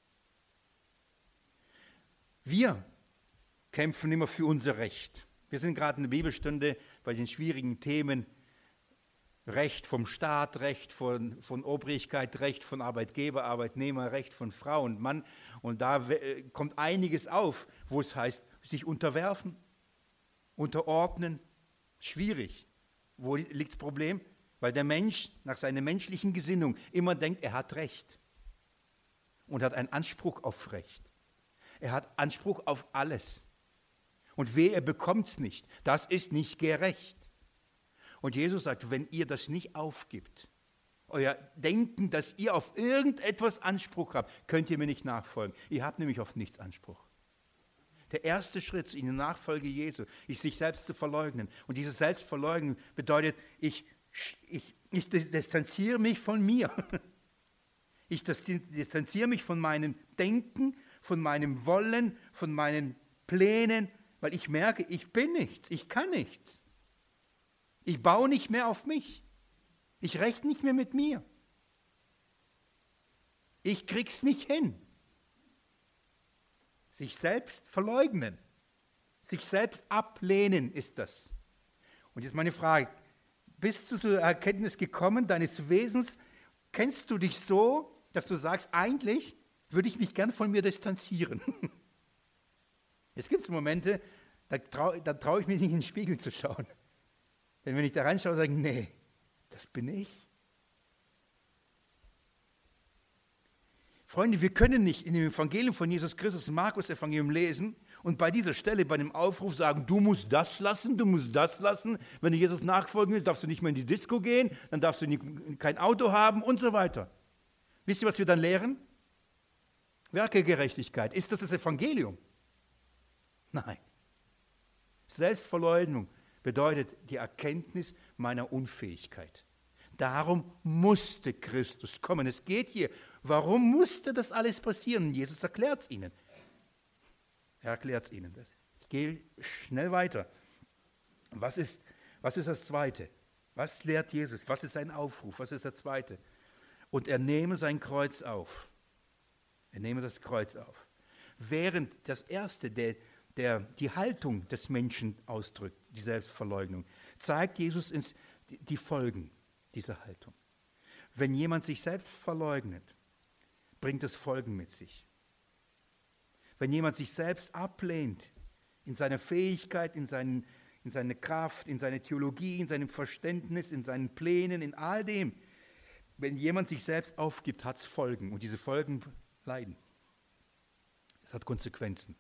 Wir kämpfen immer für unser Recht. Wir sind gerade in der Bibelstunde bei den schwierigen Themen Recht vom Staat, Recht von, von Obrigkeit, Recht von Arbeitgeber, Arbeitnehmer, Recht von Frau und Mann. Und da kommt einiges auf, wo es heißt, sich unterwerfen, unterordnen. Schwierig. Wo liegt das Problem? Weil der Mensch nach seiner menschlichen Gesinnung immer denkt, er hat Recht und hat einen Anspruch auf Recht. Er hat Anspruch auf alles. Und wehe, er bekommt es nicht. Das ist nicht gerecht. Und Jesus sagt, wenn ihr das nicht aufgibt, euer Denken, dass ihr auf irgendetwas Anspruch habt, könnt ihr mir nicht nachfolgen. Ihr habt nämlich auf nichts Anspruch. Der erste Schritt in der Nachfolge Jesu ist, sich selbst zu verleugnen. Und dieses Selbstverleugnen bedeutet, ich, ich, ich distanziere mich von mir. Ich distanziere mich von meinem Denken, von meinem Wollen, von meinen Plänen, weil ich merke, ich bin nichts, ich kann nichts. Ich baue nicht mehr auf mich. Ich rechne nicht mehr mit mir. Ich krieg's nicht hin. Sich selbst verleugnen, sich selbst ablehnen ist das. Und jetzt meine Frage, bist du zur Erkenntnis gekommen deines Wesens, kennst du dich so, dass du sagst, eigentlich würde ich mich gern von mir distanzieren. Es gibt Momente, da traue trau ich mich nicht in den Spiegel zu schauen. Denn wenn ich da reinschaue, sage ich, nee, das bin ich. Freunde, wir können nicht in dem Evangelium von Jesus Christus, im Markus-Evangelium lesen und bei dieser Stelle, bei dem Aufruf sagen, du musst das lassen, du musst das lassen. Wenn du Jesus nachfolgen willst, darfst du nicht mehr in die Disco gehen, dann darfst du nie, kein Auto haben und so weiter. Wisst ihr, was wir dann lehren? Werkegerechtigkeit. Ist das das Evangelium? Nein. Selbstverleugnung bedeutet die Erkenntnis meiner Unfähigkeit. Darum musste Christus kommen. Es geht hier, warum musste das alles passieren? Jesus erklärt es ihnen. Er erklärt es ihnen. Ich gehe schnell weiter. Was ist, was ist das Zweite? Was lehrt Jesus? Was ist sein Aufruf? Was ist das Zweite? Und er nehme sein Kreuz auf. Er nehme das Kreuz auf. Während das Erste, der, der die Haltung des Menschen ausdrückt, die Selbstverleugnung, zeigt Jesus ins, die Folgen dieser Haltung. Wenn jemand sich selbst verleugnet, bringt es Folgen mit sich. Wenn jemand sich selbst ablehnt, in seiner Fähigkeit, in, seinen, in seine Kraft, in seine Theologie, in seinem Verständnis, in seinen Plänen, in all dem, wenn jemand sich selbst aufgibt, hat es Folgen und diese Folgen leiden. Es hat Konsequenzen.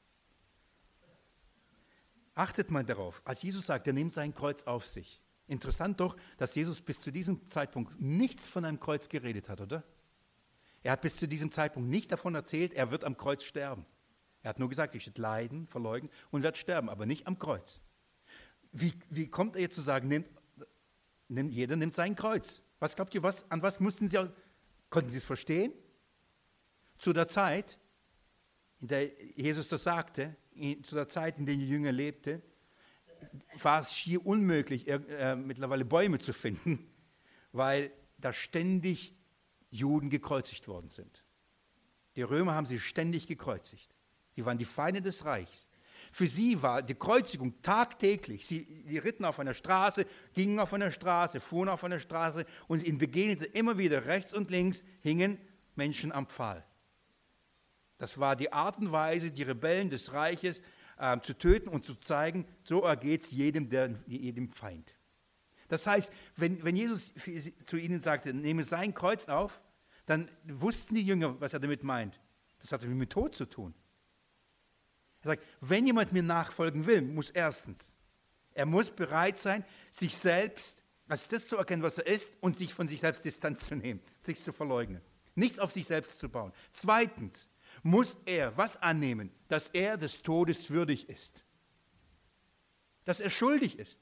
Achtet mal darauf, als Jesus sagt, er nimmt sein Kreuz auf sich. Interessant doch, dass Jesus bis zu diesem Zeitpunkt nichts von einem Kreuz geredet hat, oder? Er hat bis zu diesem Zeitpunkt nicht davon erzählt, er wird am Kreuz sterben. Er hat nur gesagt, ich werde leiden, verleugnen und werde sterben, aber nicht am Kreuz. Wie, wie kommt er jetzt zu sagen, nimmt, nimmt, jeder nimmt sein Kreuz? Was glaubt ihr, was, an was mussten sie, konnten sie es verstehen? Zu der Zeit, in der Jesus das sagte, in, zu der Zeit, in der die Jünger lebte, war es schier unmöglich, äh, mittlerweile Bäume zu finden, weil da ständig Juden gekreuzigt worden sind. Die Römer haben sie ständig gekreuzigt. Sie waren die Feinde des Reichs. Für sie war die Kreuzigung tagtäglich. Sie die ritten auf einer Straße, gingen auf einer Straße, fuhren auf einer Straße und ihnen begegnete immer wieder rechts und links hingen Menschen am Pfahl. Das war die Art und Weise, die Rebellen des Reiches äh, zu töten und zu zeigen, so ergeht es jedem, der, jedem Feind. Das heißt, wenn, wenn Jesus zu ihnen sagte, nehme sein Kreuz auf, dann wussten die Jünger, was er damit meint. Das hatte mit Tod zu tun. Er sagt, wenn jemand mir nachfolgen will, muss erstens, er muss bereit sein, sich selbst, als das zu erkennen, was er ist, und sich von sich selbst Distanz zu nehmen, sich zu verleugnen. Nichts auf sich selbst zu bauen. Zweitens muss er was annehmen, dass er des Todes würdig ist. Dass er schuldig ist.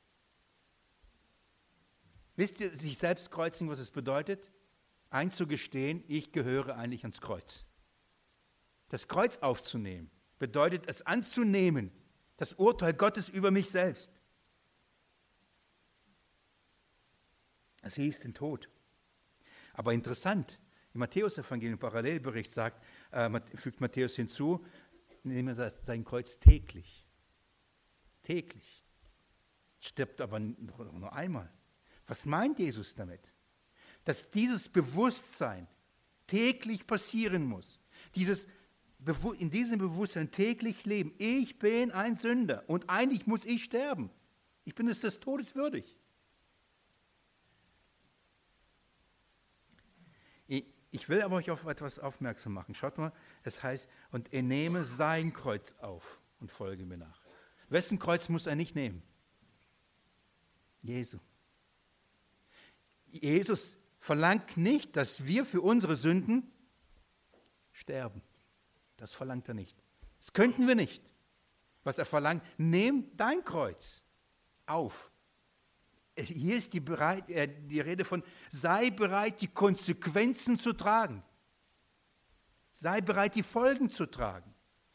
Wisst ihr, sich selbst kreuzigen, was es bedeutet? Einzugestehen, ich gehöre eigentlich ans Kreuz. Das Kreuz aufzunehmen bedeutet es anzunehmen, das Urteil Gottes über mich selbst. Es hieß den Tod. Aber interessant, im Matthäus-Evangelium, im Parallelbericht sagt, äh, fügt Matthäus hinzu, nehme sein Kreuz täglich. Täglich. Stirbt aber nur einmal. Was meint Jesus damit? Dass dieses Bewusstsein täglich passieren muss. Dieses, in diesem Bewusstsein täglich leben. Ich bin ein Sünder und eigentlich muss ich sterben. Ich bin es des Todes würdig. Ich will aber euch auf etwas aufmerksam machen. Schaut mal, es heißt, und er nehme sein Kreuz auf und folge mir nach. Wessen Kreuz muss er nicht nehmen? Jesu. Jesus verlangt nicht, dass wir für unsere Sünden sterben. Das verlangt er nicht. Das könnten wir nicht. Was er verlangt, nimm dein Kreuz auf. Hier ist die, bereit, äh, die Rede von, sei bereit, die Konsequenzen zu tragen. Sei bereit, die Folgen zu tragen.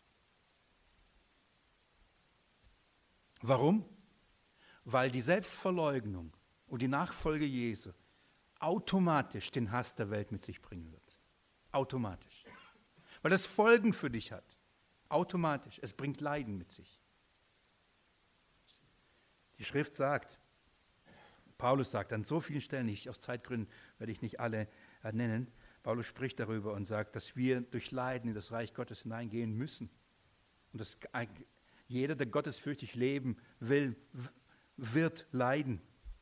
Warum? Weil die Selbstverleugnung und die Nachfolge Jesu automatisch den Hass der Welt mit sich bringen wird. Automatisch. Weil das Folgen für dich hat. Automatisch. Es bringt Leiden mit sich. Die Schrift sagt, Paulus sagt an so vielen Stellen, nicht aus Zeitgründen werde ich nicht alle nennen, Paulus spricht darüber und sagt, dass wir durch Leiden in das Reich Gottes hineingehen müssen. Und dass jeder, der gottesfürchtig leben will, wird leiden.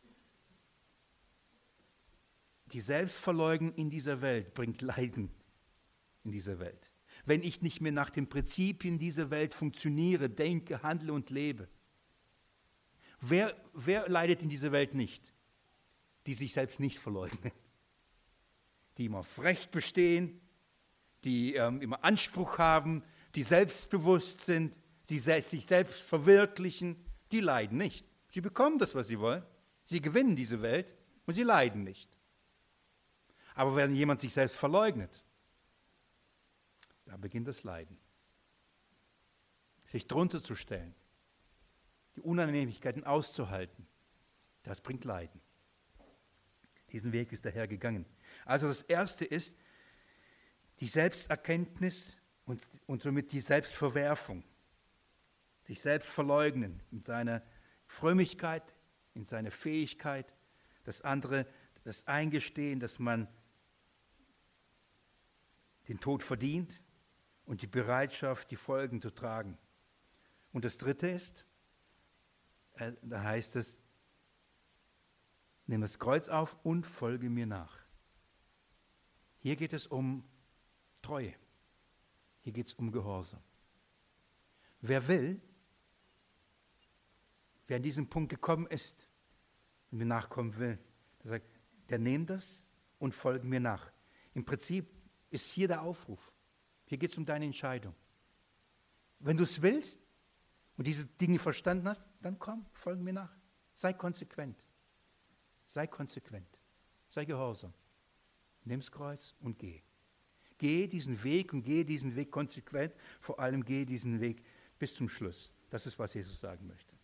Die Selbstverleugnung in dieser Welt bringt Leiden in dieser Welt. Wenn ich nicht mehr nach den Prinzipien dieser Welt funktioniere, denke, handle und lebe. Wer, wer leidet in dieser Welt nicht? Die sich selbst nicht verleugnen. Die immer auf Recht bestehen, die ähm, immer Anspruch haben, die selbstbewusst sind, die se- sich selbst verwirklichen, die leiden nicht. Sie bekommen das, was sie wollen. Sie gewinnen diese Welt und sie leiden nicht. Aber wenn jemand sich selbst verleugnet, da beginnt das Leiden. Sich drunter zu stellen, die Unannehmlichkeiten auszuhalten, das bringt Leiden. Diesen Weg ist der Herr gegangen. Also das Erste ist die Selbsterkenntnis und, und somit die Selbstverwerfung. Sich selbst verleugnen in seiner Frömmigkeit, in seiner Fähigkeit. Das andere, das Eingestehen, dass man den Tod verdient und die Bereitschaft, die Folgen zu tragen. Und das Dritte ist, äh, da heißt es, nimm das Kreuz auf und folge mir nach. Hier geht es um Treue. Hier geht es um Gehorsam. Wer will, wer an diesen Punkt gekommen ist und mir nachkommen will, der sagt, der nimmt das und folgt mir nach. Im Prinzip ist hier der Aufruf. Hier geht es um deine Entscheidung. Wenn du es willst und diese Dinge verstanden hast, dann komm, folge mir nach. Sei konsequent. Sei konsequent. Sei gehorsam. Nimm das Kreuz und geh. Geh diesen Weg und geh diesen Weg konsequent. Vor allem geh diesen Weg bis zum Schluss. Das ist, was Jesus sagen möchte.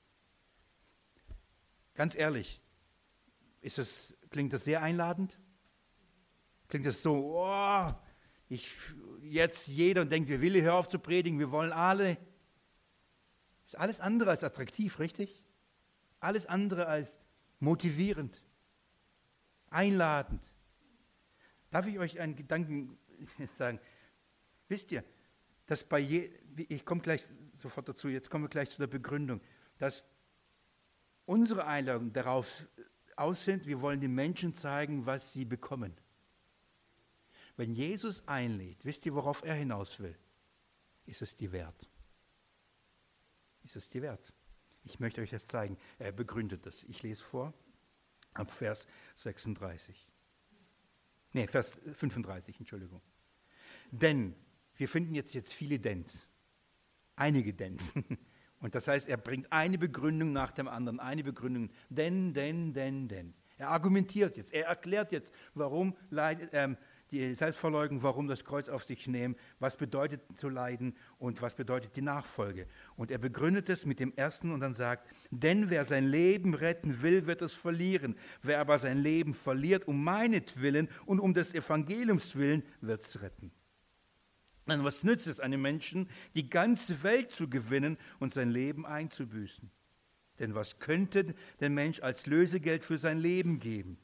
Ganz ehrlich, ist das, klingt das sehr einladend? Klingt das so, oh, ich, jetzt jeder denkt, wir will hör auf zu predigen, wir wollen alle. Ist alles andere als attraktiv, richtig? Alles andere als motivierend, einladend. Darf ich euch einen Gedanken sagen? Wisst ihr, dass bei je, ich komme gleich sofort dazu, jetzt kommen wir gleich zu der Begründung, dass unsere Einladungen darauf aus sind, wir wollen den Menschen zeigen, was sie bekommen. Wenn Jesus einlädt, wisst ihr, worauf er hinaus will? Ist es dir wert? Ist es dir wert? Ich möchte euch das zeigen. Er begründet das. Ich lese vor, ab Vers sechsunddreißig. Nee, Vers fünfunddreißig, Entschuldigung. Denn, wir finden jetzt, jetzt viele Dens. Einige Dens. Und das heißt, er bringt eine Begründung nach dem anderen, eine Begründung. Denn, denn, denn, denn. Er argumentiert jetzt, er erklärt jetzt, warum leidet, ähm, die Selbstverleugnung, warum das Kreuz auf sich nehmen, was bedeutet zu leiden und was bedeutet die Nachfolge. Und er begründet es mit dem ersten und dann sagt, denn wer sein Leben retten will, wird es verlieren. Wer aber sein Leben verliert, um meinetwillen und um des Evangeliums willen, wird es retten. Dann was nützt es einem Menschen, die ganze Welt zu gewinnen und sein Leben einzubüßen? Denn was könnte der Mensch als Lösegeld für sein Leben geben?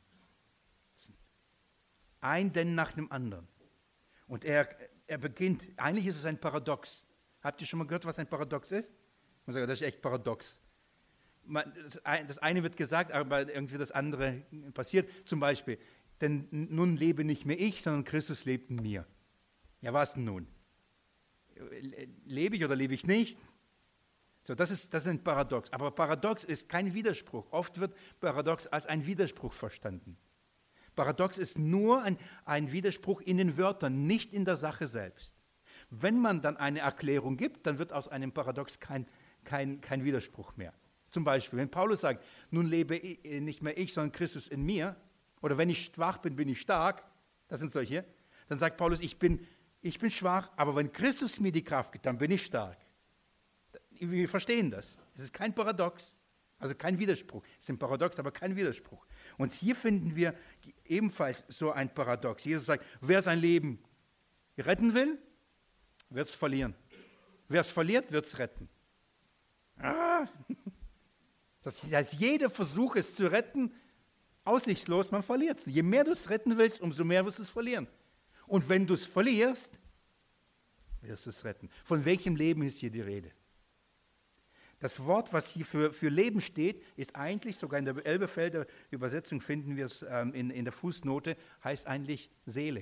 Ein Denn nach dem anderen. Und er, er beginnt, eigentlich ist es ein Paradox. Habt ihr schon mal gehört, was ein Paradox ist? Man sagt, das ist echt paradox. man, das, ein, das eine wird gesagt, aber irgendwie das andere passiert. Zum Beispiel, denn nun lebe nicht mehr ich, sondern Christus lebt in mir. Ja, was denn nun? Lebe ich oder lebe ich nicht? So, das ist, das ist ein Paradox. Aber Paradox ist kein Widerspruch. Oft wird Paradox als ein Widerspruch verstanden. Paradox ist nur ein, ein Widerspruch in den Wörtern, nicht in der Sache selbst. Wenn man dann eine Erklärung gibt, dann wird aus einem Paradox kein, kein, kein Widerspruch mehr. Zum Beispiel, wenn Paulus sagt, nun lebe ich, nicht mehr ich, sondern Christus in mir, oder wenn ich schwach bin, bin ich stark, das sind solche, dann sagt Paulus, ich bin, ich bin schwach, aber wenn Christus mir die Kraft gibt, dann bin ich stark. Wir verstehen das. Es ist kein Paradox, also kein Widerspruch. Es ist ein Paradox, aber kein Widerspruch. Und hier finden wir ebenfalls so ein Paradox. Jesus sagt, wer sein Leben retten will, wird es verlieren. Wer es verliert, wird es retten. Ah. Das heißt, jeder Versuch, es zu retten, aussichtslos, man verliert es. Je mehr du es retten willst, umso mehr wirst du es verlieren. Und wenn du es verlierst, wirst du es retten. Von welchem Leben ist hier die Rede? Das Wort, was hier für, für Leben steht, ist eigentlich, sogar in der Elberfelder Übersetzung finden wir es ähm, in, in der Fußnote, heißt eigentlich Seele.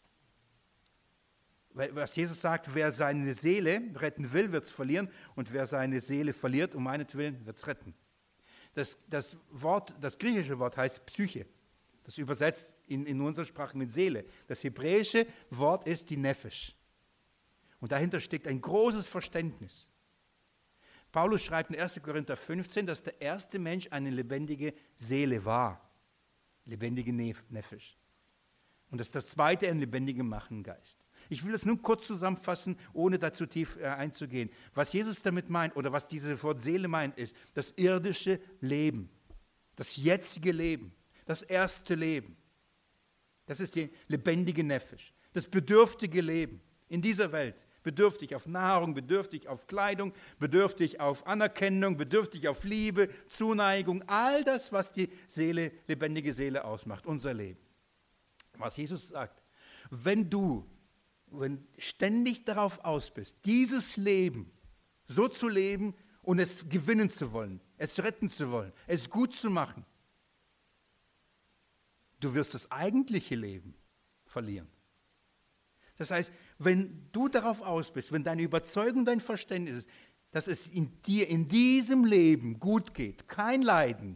Weil, was Jesus sagt, wer seine Seele retten will, wird es verlieren, und wer seine Seele verliert, um meinetwillen, wird es retten. Das, das, Wort, das griechische Wort heißt Psyche. Das übersetzt in, in unserer Sprache mit Seele. Das hebräische Wort ist die Nephesh. Und dahinter steckt ein großes Verständnis. Paulus schreibt in erster Korinther fünfzehn, dass der erste Mensch eine lebendige Seele war. Lebendige Nephesh. Und dass der zweite ein lebendiger Machengeist. Ich will das nun kurz zusammenfassen, ohne dazu tief äh, einzugehen. Was Jesus damit meint, oder was diese Wort Seele meint, ist das irdische Leben. Das jetzige Leben. Das erste Leben. Das ist die lebendige Nephesh. Das bedürftige Leben in dieser Welt. Bedürftig auf Nahrung, bedürftig auf Kleidung, bedürftig auf Anerkennung, bedürftig auf Liebe, Zuneigung, all das, was die Seele, lebendige Seele ausmacht, unser Leben. Was Jesus sagt, wenn du wenn ständig darauf aus bist, dieses Leben so zu leben und es gewinnen zu wollen, es retten zu wollen, es gut zu machen, du wirst das eigentliche Leben verlieren. Das heißt, wenn du darauf aus bist, wenn deine Überzeugung, dein Verständnis ist, dass es in dir in diesem Leben gut geht, kein Leiden,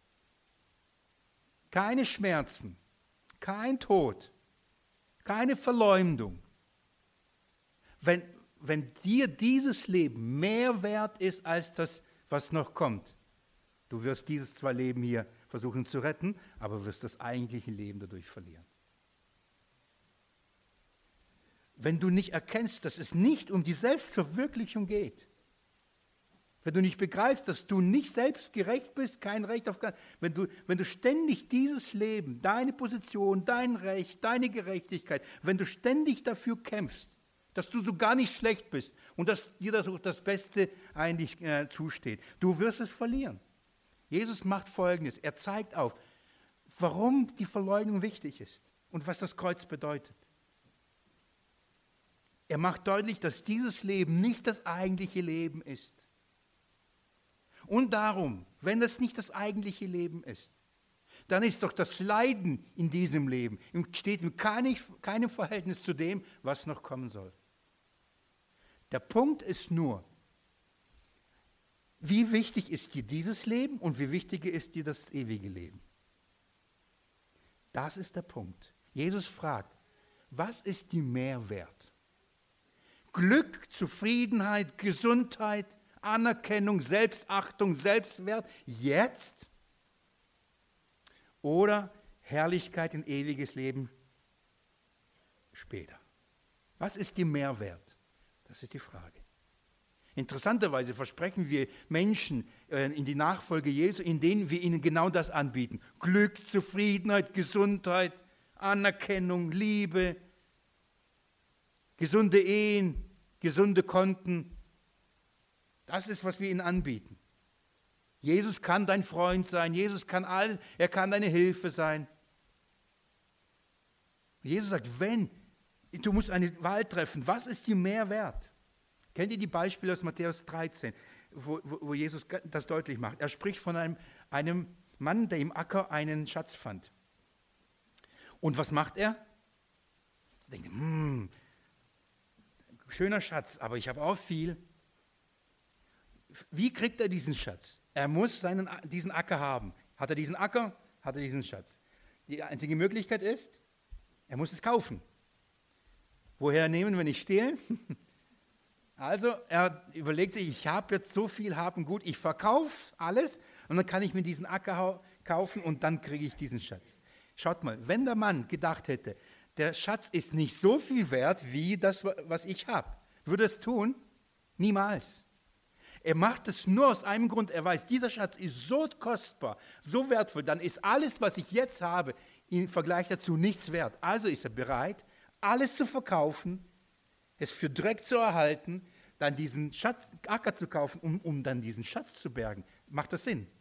keine Schmerzen, kein Tod, keine Verleumdung, wenn, wenn dir dieses Leben mehr wert ist als das, was noch kommt, du wirst dieses zwei Leben hier versuchen zu retten, aber wirst das eigentliche Leben dadurch verlieren. Wenn du nicht erkennst, dass es nicht um die Selbstverwirklichung geht, wenn du nicht begreifst, dass du nicht selbstgerecht bist, kein Recht auf kein, wenn du, wenn du ständig dieses Leben, deine Position, dein Recht, deine Gerechtigkeit, wenn du ständig dafür kämpfst, dass du so gar nicht schlecht bist und dass dir das, das Beste eigentlich äh, zusteht, du wirst es verlieren. Jesus macht Folgendes, er zeigt auf, warum die Verleugnung wichtig ist und was das Kreuz bedeutet. Er macht deutlich, dass dieses Leben nicht das eigentliche Leben ist. Und darum, wenn das nicht das eigentliche Leben ist, dann ist doch das Leiden in diesem Leben, steht in keinem Verhältnis zu dem, was noch kommen soll. Der Punkt ist nur, wie wichtig ist dir dieses Leben und wie wichtig ist dir das ewige Leben? Das ist der Punkt. Jesus fragt, was ist die Mehrwert? Glück, Zufriedenheit, Gesundheit, Anerkennung, Selbstachtung, Selbstwert jetzt oder Herrlichkeit in ewiges Leben später? Was ist die Mehrwert? Das ist die Frage. Interessanterweise versprechen wir Menschen äh, in die Nachfolge Jesu, in denen wir ihnen genau das anbieten. Glück, Zufriedenheit, Gesundheit, Anerkennung, Liebe, gesunde Ehen, gesunde Konten. Das ist, was wir ihnen anbieten. Jesus kann dein Freund sein, Jesus kann alles, er kann deine Hilfe sein. Jesus sagt, wenn, du musst eine Wahl treffen, was ist dir mehr wert? Kennt ihr die Beispiele aus Matthäus dreizehn? wo, wo, wo Jesus das deutlich macht. Er spricht von einem, einem Mann, der im Acker einen Schatz fand. Und was macht er? Er denkt, hm, schöner Schatz, aber ich habe auch viel. Wie kriegt er diesen Schatz? Er muss seinen, diesen Acker haben. Hat er diesen Acker, hat er diesen Schatz. Die einzige Möglichkeit ist, er muss es kaufen. Woher nehmen, wenn ich stehlen? Also er überlegt sich, ich habe jetzt so viel Haben gut, ich verkaufe alles und dann kann ich mir diesen Acker kaufen und dann kriege ich diesen Schatz. Schaut mal, wenn der Mann gedacht hätte, der Schatz ist nicht so viel wert wie das, was ich habe, würde er es tun? Niemals. Er macht es nur aus einem Grund, er weiß, dieser Schatz ist so kostbar, so wertvoll, dann ist alles, was ich jetzt habe, im Vergleich dazu nichts wert. Also ist er bereit, alles zu verkaufen, es für Dreck zu erhalten, dann diesen Schatz, Acker zu kaufen, um, um dann diesen Schatz zu bergen. Macht das Sinn?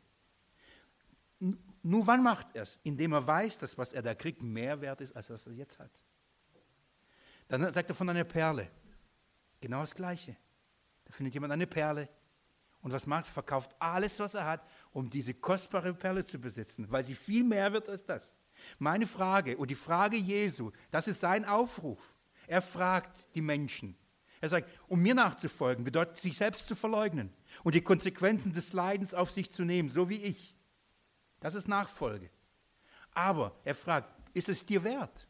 Nur wann macht er es? Indem er weiß, dass was er da kriegt mehr wert ist, als was er jetzt hat. Dann sagt er von einer Perle. Genau das Gleiche. Da findet jemand eine Perle. Und was macht er? Verkauft alles, was er hat, um diese kostbare Perle zu besitzen, weil sie viel mehr wird als das. Meine Frage und die Frage Jesu, das ist sein Aufruf. Er fragt die Menschen. Er sagt, um mir nachzufolgen, bedeutet sich selbst zu verleugnen und die Konsequenzen des Leidens auf sich zu nehmen, so wie ich. Das ist Nachfolge. Aber er fragt, ist es dir wert?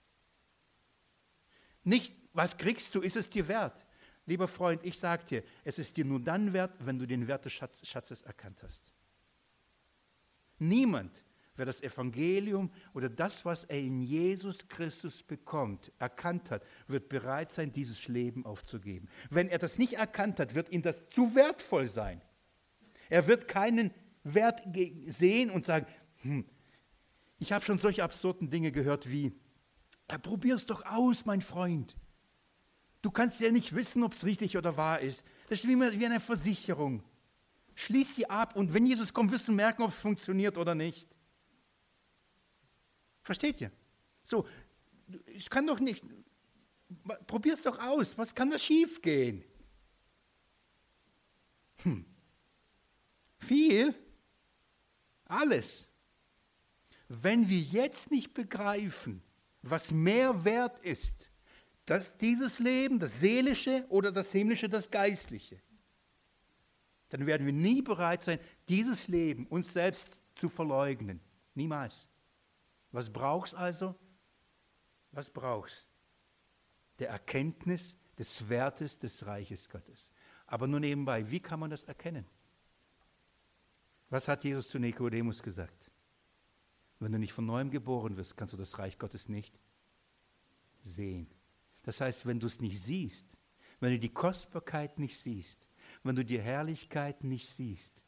Nicht, was kriegst du, ist es dir wert? Lieber Freund, ich sage dir, es ist dir nur dann wert, wenn du den Wert des Schatz, Schatzes erkannt hast. Niemand, wer das Evangelium oder das, was er in Jesus Christus bekommt, erkannt hat, wird bereit sein, dieses Leben aufzugeben. Wenn er das nicht erkannt hat, wird ihm das zu wertvoll sein. Er wird keinen Wert sehen und sagen, hm, ich habe schon solche absurden Dinge gehört wie, ja, probier's doch aus, mein Freund. Du kannst ja nicht wissen, ob es richtig oder wahr ist. Das ist wie eine Versicherung. Schließ sie ab und wenn Jesus kommt, wirst du merken, ob es funktioniert oder nicht. Versteht ihr? So, ich kann doch nicht, probier's doch aus, was kann da schief gehen? Hm. Viel? Alles. Wenn wir jetzt nicht begreifen, was mehr wert ist, dass dieses Leben, das Seelische oder das Himmlische, das Geistliche, dann werden wir nie bereit sein, dieses Leben uns selbst zu verleugnen. Niemals. Was brauchst also? Was brauchst? Der Erkenntnis des Wertes des Reiches Gottes. Aber nur nebenbei, wie kann man das erkennen? Was hat Jesus zu Nikodemus gesagt? Wenn du nicht von neuem geboren wirst, kannst du das Reich Gottes nicht sehen. Das heißt, wenn du es nicht siehst, wenn du die Kostbarkeit nicht siehst, wenn du die Herrlichkeit nicht siehst,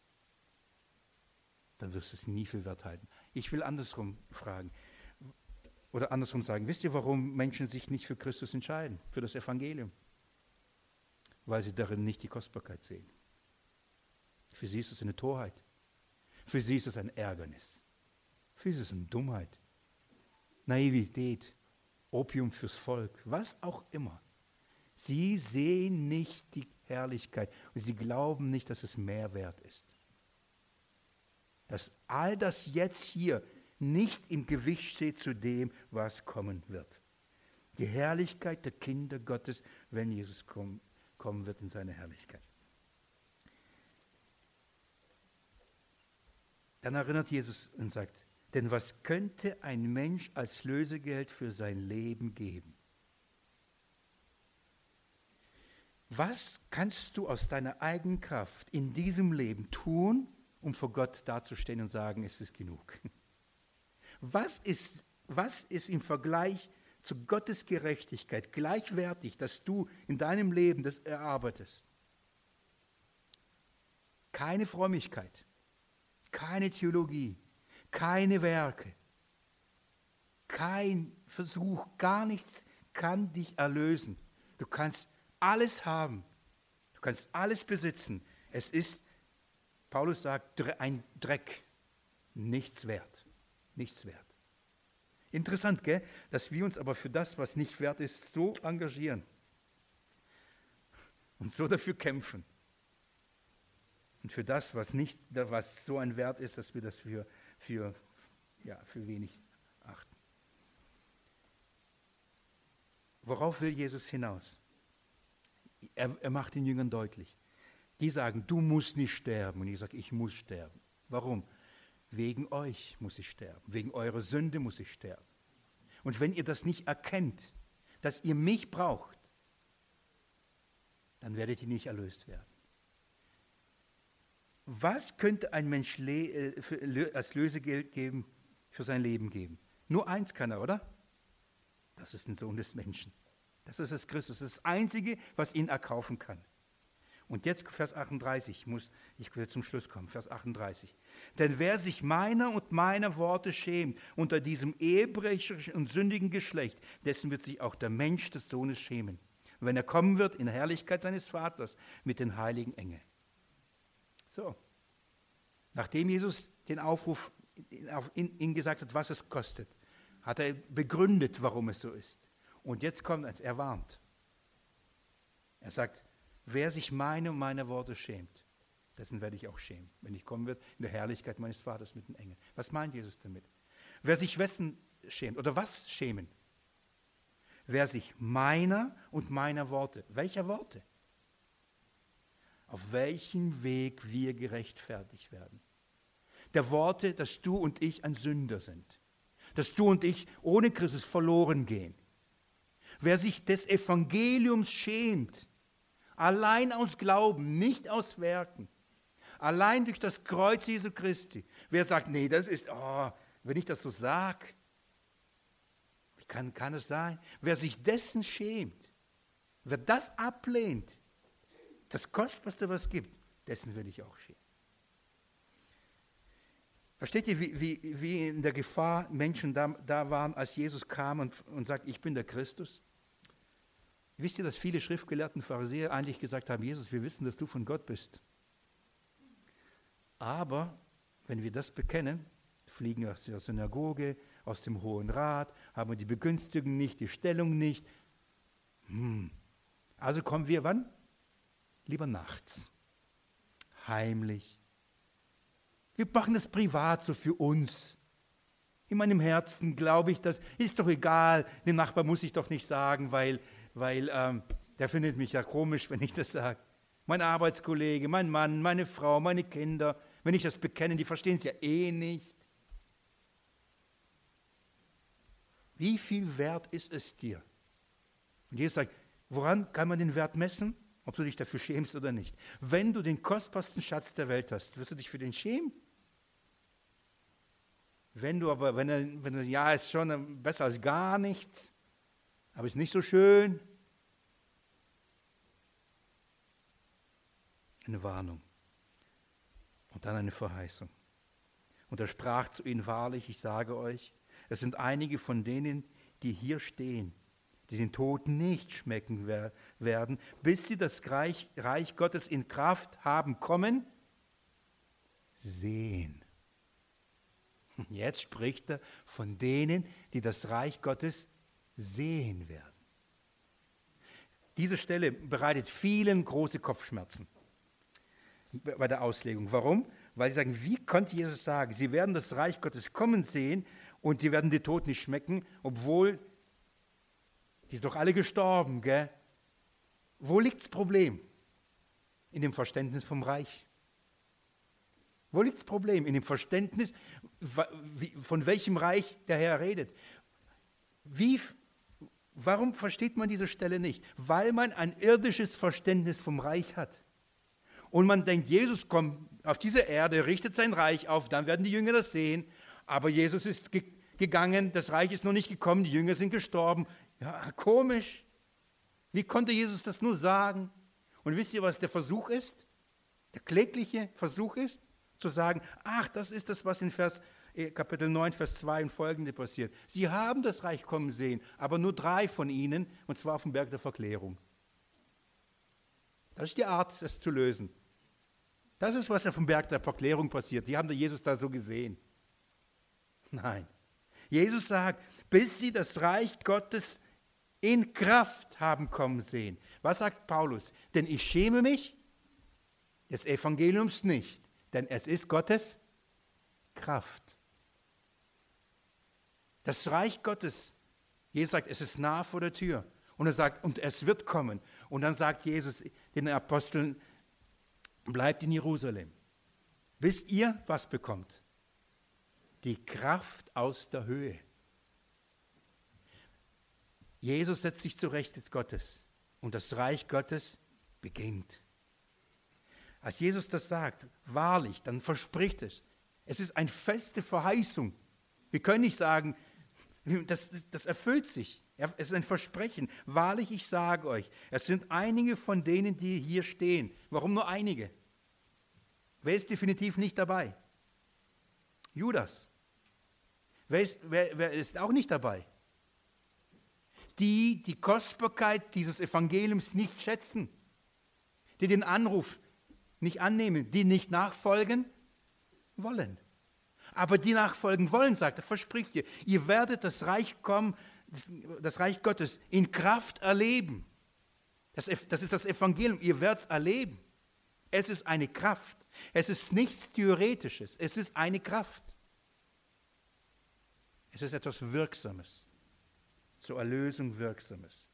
dann wirst du es nie für wert halten. Ich will andersrum fragen oder andersrum sagen, wisst ihr, warum Menschen sich nicht für Christus entscheiden, für das Evangelium? Weil sie darin nicht die Kostbarkeit sehen. Für sie ist es eine Torheit. Für sie ist es ein Ärgernis. Für sie ist es eine Dummheit. Naivität. Opium fürs Volk. Was auch immer. Sie sehen nicht die Herrlichkeit. Und sie glauben nicht, dass es mehr wert ist. Dass all das jetzt hier nicht im Gewicht steht zu dem, was kommen wird. Die Herrlichkeit der Kinder Gottes, wenn Jesus kommen, kommen wird in seine Herrlichkeit. Dann erinnert Jesus und sagt, denn was könnte ein Mensch als Lösegeld für sein Leben geben? Was kannst du aus deiner eigenen Kraft in diesem Leben tun, um vor Gott dazustehen und sagen, es ist genug? Was ist, was ist im Vergleich zu Gottes Gerechtigkeit gleichwertig, dass du in deinem Leben das erarbeitest? Keine Frömmigkeit, keine Theologie, keine Werke, kein Versuch, gar nichts kann dich erlösen. Du kannst alles haben, du kannst alles besitzen. Es ist, Paulus sagt, ein Dreck, nichts wert, nichts wert. Interessant, gell? Dass wir uns aber für das, was nicht wert ist, so engagieren und so dafür kämpfen. und für das, was nicht, was so ein Wert ist, dass wir das für, für, ja, für wenig achten. Worauf will Jesus hinaus? Er, er macht den Jüngern deutlich. Die sagen, du musst nicht sterben. Und ich sage, ich muss sterben. Warum? Wegen euch muss ich sterben. Wegen eurer Sünde muss ich sterben. Und wenn ihr das nicht erkennt, dass ihr mich braucht, dann werdet ihr nicht erlöst werden. Was könnte ein Mensch le- für, als Lösegeld geben, für sein Leben geben? Nur eins kann er, oder? Das ist ein Sohn des Menschen. Das ist das Christus. Das ist das Einzige, was ihn erkaufen kann. Und jetzt Vers achtunddreißig, ich, muss, ich will zum Schluss kommen, Vers achtunddreißig. Denn wer sich meiner und meiner Worte schämt unter diesem ehebrecherischen und sündigen Geschlecht, dessen wird sich auch der Mensch des Sohnes schämen. Und wenn er kommen wird in der Herrlichkeit seines Vaters mit den heiligen Engeln. So, nachdem Jesus den Aufruf in ihn gesagt hat, was es kostet, hat er begründet, warum es so ist. Und jetzt kommt es, er warnt. Er sagt, wer sich meine und meine Worte schämt, dessen werde ich auch schämen, wenn ich kommen wird in der Herrlichkeit meines Vaters mit den Engeln. Was meint Jesus damit? Wer sich wessen schämt oder was schämen? Wer sich meiner und meiner Worte, welcher Worte? Auf welchem Weg wir gerechtfertigt werden. Der Worte, dass du und ich ein Sünder sind. Dass du und ich ohne Christus verloren gehen. Wer sich des Evangeliums schämt, allein aus Glauben, nicht aus Werken, allein durch das Kreuz Jesu Christi. Wer sagt, nee, das ist, oh, wenn ich das so sage, wie kann, kann es sein? Wer sich dessen schämt, wer das ablehnt, das Kostbarste, was es gibt, dessen will ich auch schämen. Versteht ihr, wie, wie, wie in der Gefahr Menschen da, da waren, als Jesus kam und, und sagt, ich bin der Christus? Wisst ihr, dass viele Schriftgelehrten Pharisäer eigentlich gesagt haben, Jesus, wir wissen, dass du von Gott bist. Aber wenn wir das bekennen, fliegen wir aus der Synagoge, aus dem Hohen Rat, haben wir die Begünstigung nicht, die Stellung nicht. Hm. Also kommen wir wann? Lieber nachts, heimlich. Wir machen das privat so für uns. In meinem Herzen glaube ich, das ist doch egal, dem Nachbar muss ich doch nicht sagen, weil, weil ähm, der findet mich ja komisch, wenn ich das sage. Mein Arbeitskollege, mein Mann, meine Frau, meine Kinder, wenn ich das bekenne, die verstehen es ja eh nicht. Wie viel wert ist es dir? Und Jesus sagt, woran kann man den Wert messen? Ob du dich dafür schämst oder nicht. Wenn du den kostbarsten Schatz der Welt hast, wirst du dich für den schämen? Wenn du aber, wenn er, wenn er ja, ist schon besser als gar nichts, aber ist nicht so schön. Eine Warnung und dann eine Verheißung. Und er sprach zu ihnen, wahrlich, ich sage euch, es sind einige von denen, die hier stehen, die den Tod nicht schmecken werden, bis sie das Reich, Reich Gottes in Kraft haben kommen, sehen. Jetzt spricht er von denen, die das Reich Gottes sehen werden. Diese Stelle bereitet vielen große Kopfschmerzen bei der Auslegung. Warum? Weil sie sagen, wie konnte Jesus sagen, sie werden das Reich Gottes kommen sehen und die werden den Tod nicht schmecken, obwohl die sind doch alle gestorben, gell? Wo liegt das Problem? In dem Verständnis vom Reich. Wo liegt das Problem? In dem Verständnis, von welchem Reich der Herr redet. Wie, warum versteht man diese Stelle nicht? Weil man ein irdisches Verständnis vom Reich hat. Und man denkt, Jesus kommt auf diese Erde, richtet sein Reich auf, dann werden die Jünger das sehen. Aber Jesus ist ge- gegangen, das Reich ist noch nicht gekommen, die Jünger sind gestorben. Ja, komisch. Wie konnte Jesus das nur sagen? Und wisst ihr, was der Versuch ist? Der klägliche Versuch ist, zu sagen, ach, das ist das, was in Vers, äh, Kapitel neun, Vers zwei und folgende passiert. Sie haben das Reich kommen sehen, aber nur drei von ihnen, und zwar auf dem Berg der Verklärung. Das ist die Art, das zu lösen. Das ist, was auf dem Berg der Verklärung passiert. Die haben Jesus da so gesehen. Nein. Jesus sagt, bis sie das Reich Gottes in Kraft haben kommen sehen. Was sagt Paulus? Denn ich schäme mich. des Evangeliums nicht, denn es ist Gottes Kraft. Das Reich Gottes, Jesus sagt, es ist nah vor der Tür. Und er sagt, und es wird kommen. Und dann sagt Jesus den Aposteln, bleibt in Jerusalem, bis ihr was bekommt? Die Kraft aus der Höhe. Jesus setzt sich zu Recht des Gottes und das Reich Gottes beginnt. Als Jesus das sagt, wahrlich, dann verspricht es. Es ist eine feste Verheißung. Wir können nicht sagen, das, das erfüllt sich. Es ist ein Versprechen. Wahrlich, ich sage euch, es sind einige von denen, die hier stehen. Warum nur einige? Wer ist definitiv nicht dabei? Judas. Wer ist, wer, wer ist auch nicht dabei? Die die Kostbarkeit dieses Evangeliums nicht schätzen, die den Anruf nicht annehmen, die nicht nachfolgen wollen. Aber die nachfolgen wollen, sagt er, verspricht ihr, ihr werdet das Reich kommen, das Reich Gottes in Kraft erleben. Das, das ist das Evangelium, ihr werdet es erleben. Es ist eine Kraft. Es ist nichts Theoretisches, es ist eine Kraft. Es ist etwas Wirksames, zur Erlösung Wirksames.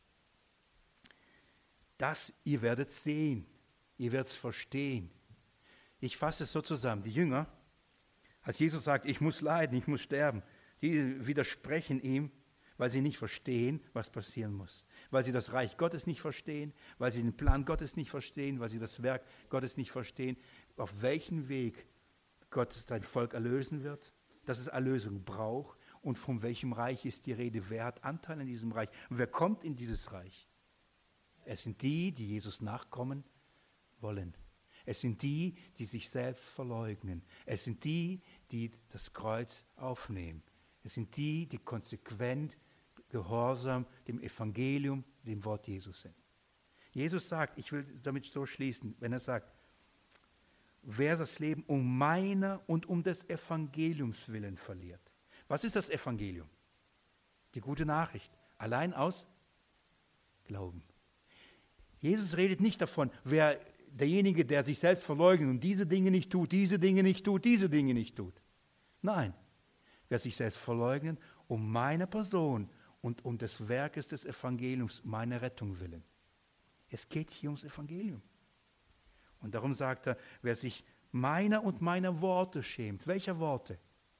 Das, ihr werdet sehen, ihr werdet es verstehen. Ich fasse es so zusammen, die Jünger, als Jesus sagt, ich muss leiden, ich muss sterben, die widersprechen ihm, weil sie nicht verstehen, was passieren muss. Weil sie das Reich Gottes nicht verstehen, weil sie den Plan Gottes nicht verstehen, weil sie das Werk Gottes nicht verstehen, auf welchen Weg Gott sein Volk erlösen wird, dass es Erlösung braucht und von welchem Reich ist die Rede, wer hat Anteil in diesem Reich und wer kommt in dieses Reich. Es sind die, die Jesus nachkommen wollen. Es sind die, die sich selbst verleugnen. Es sind die, die das Kreuz aufnehmen. Es sind die, die konsequent, gehorsam dem Evangelium, dem Wort Jesus sind. Jesus sagt, ich will damit so schließen, wenn er sagt, wer das Leben um meiner und um des Evangeliums willen verliert. Was ist das Evangelium? Die gute Nachricht. Allein aus Glauben. Jesus redet nicht davon, wer derjenige, der sich selbst verleugnet und diese Dinge nicht tut, diese Dinge nicht tut, diese Dinge nicht tut. Nein, wer sich selbst verleugnet, um meiner Person und um des Werkes des Evangeliums, meiner Rettung willen. Es geht hier ums Evangelium. Und darum sagt er, wer sich meiner und meiner Worte schämt. Welcher Worte?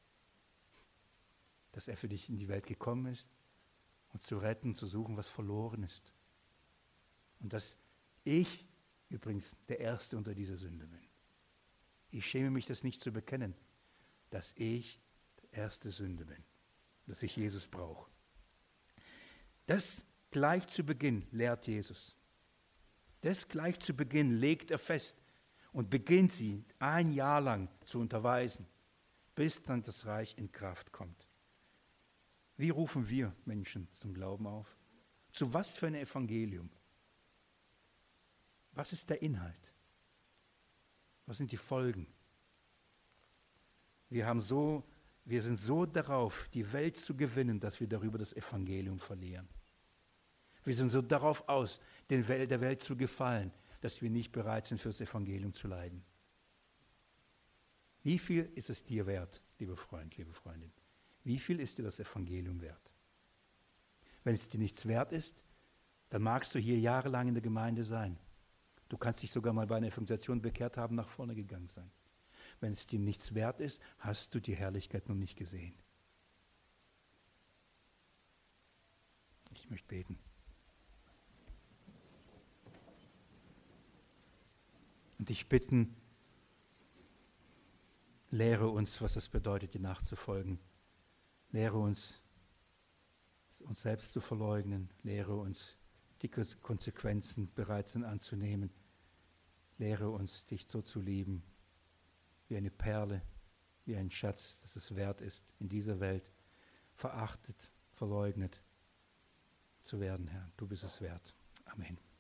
Dass er für dich in die Welt gekommen ist, um zu retten, zu suchen, was verloren ist. Und dass ich übrigens der Erste unter dieser Sünde bin. Ich schäme mich, das nicht zu bekennen, dass ich der erste Sünde bin, dass ich Jesus brauche. Das gleich zu Beginn lehrt Jesus. Das gleich zu Beginn legt er fest und beginnt sie ein Jahr lang zu unterweisen, bis dann das Reich in Kraft kommt. Wie rufen wir Menschen zum Glauben auf? Zu was für ein Evangelium? Was ist der Inhalt? Was sind die Folgen? Wir haben so, wir sind so darauf, die Welt zu gewinnen, dass wir darüber das Evangelium verlieren. Wir sind so darauf aus, der Welt zu gefallen, dass wir nicht bereit sind, für das Evangelium zu leiden. Wie viel ist es dir wert, lieber Freund, liebe Freundin? Wie viel ist dir das Evangelium wert? Wenn es dir nichts wert ist, dann magst du hier jahrelang in der Gemeinde sein. Du kannst dich sogar mal bei einer Evangelisation bekehrt haben, nach vorne gegangen sein. Wenn es dir nichts wert ist, hast du die Herrlichkeit noch nicht gesehen. Ich möchte beten. Und dich bitten, lehre uns, was es bedeutet, dir nachzufolgen. Lehre uns, uns selbst zu verleugnen. Lehre uns, die Konsequenzen bereit sind anzunehmen. Lehre uns, dich so zu lieben, wie eine Perle, wie ein Schatz, dass es wert ist, in dieser Welt verachtet, verleugnet zu werden, Herr. Du bist es wert. Amen.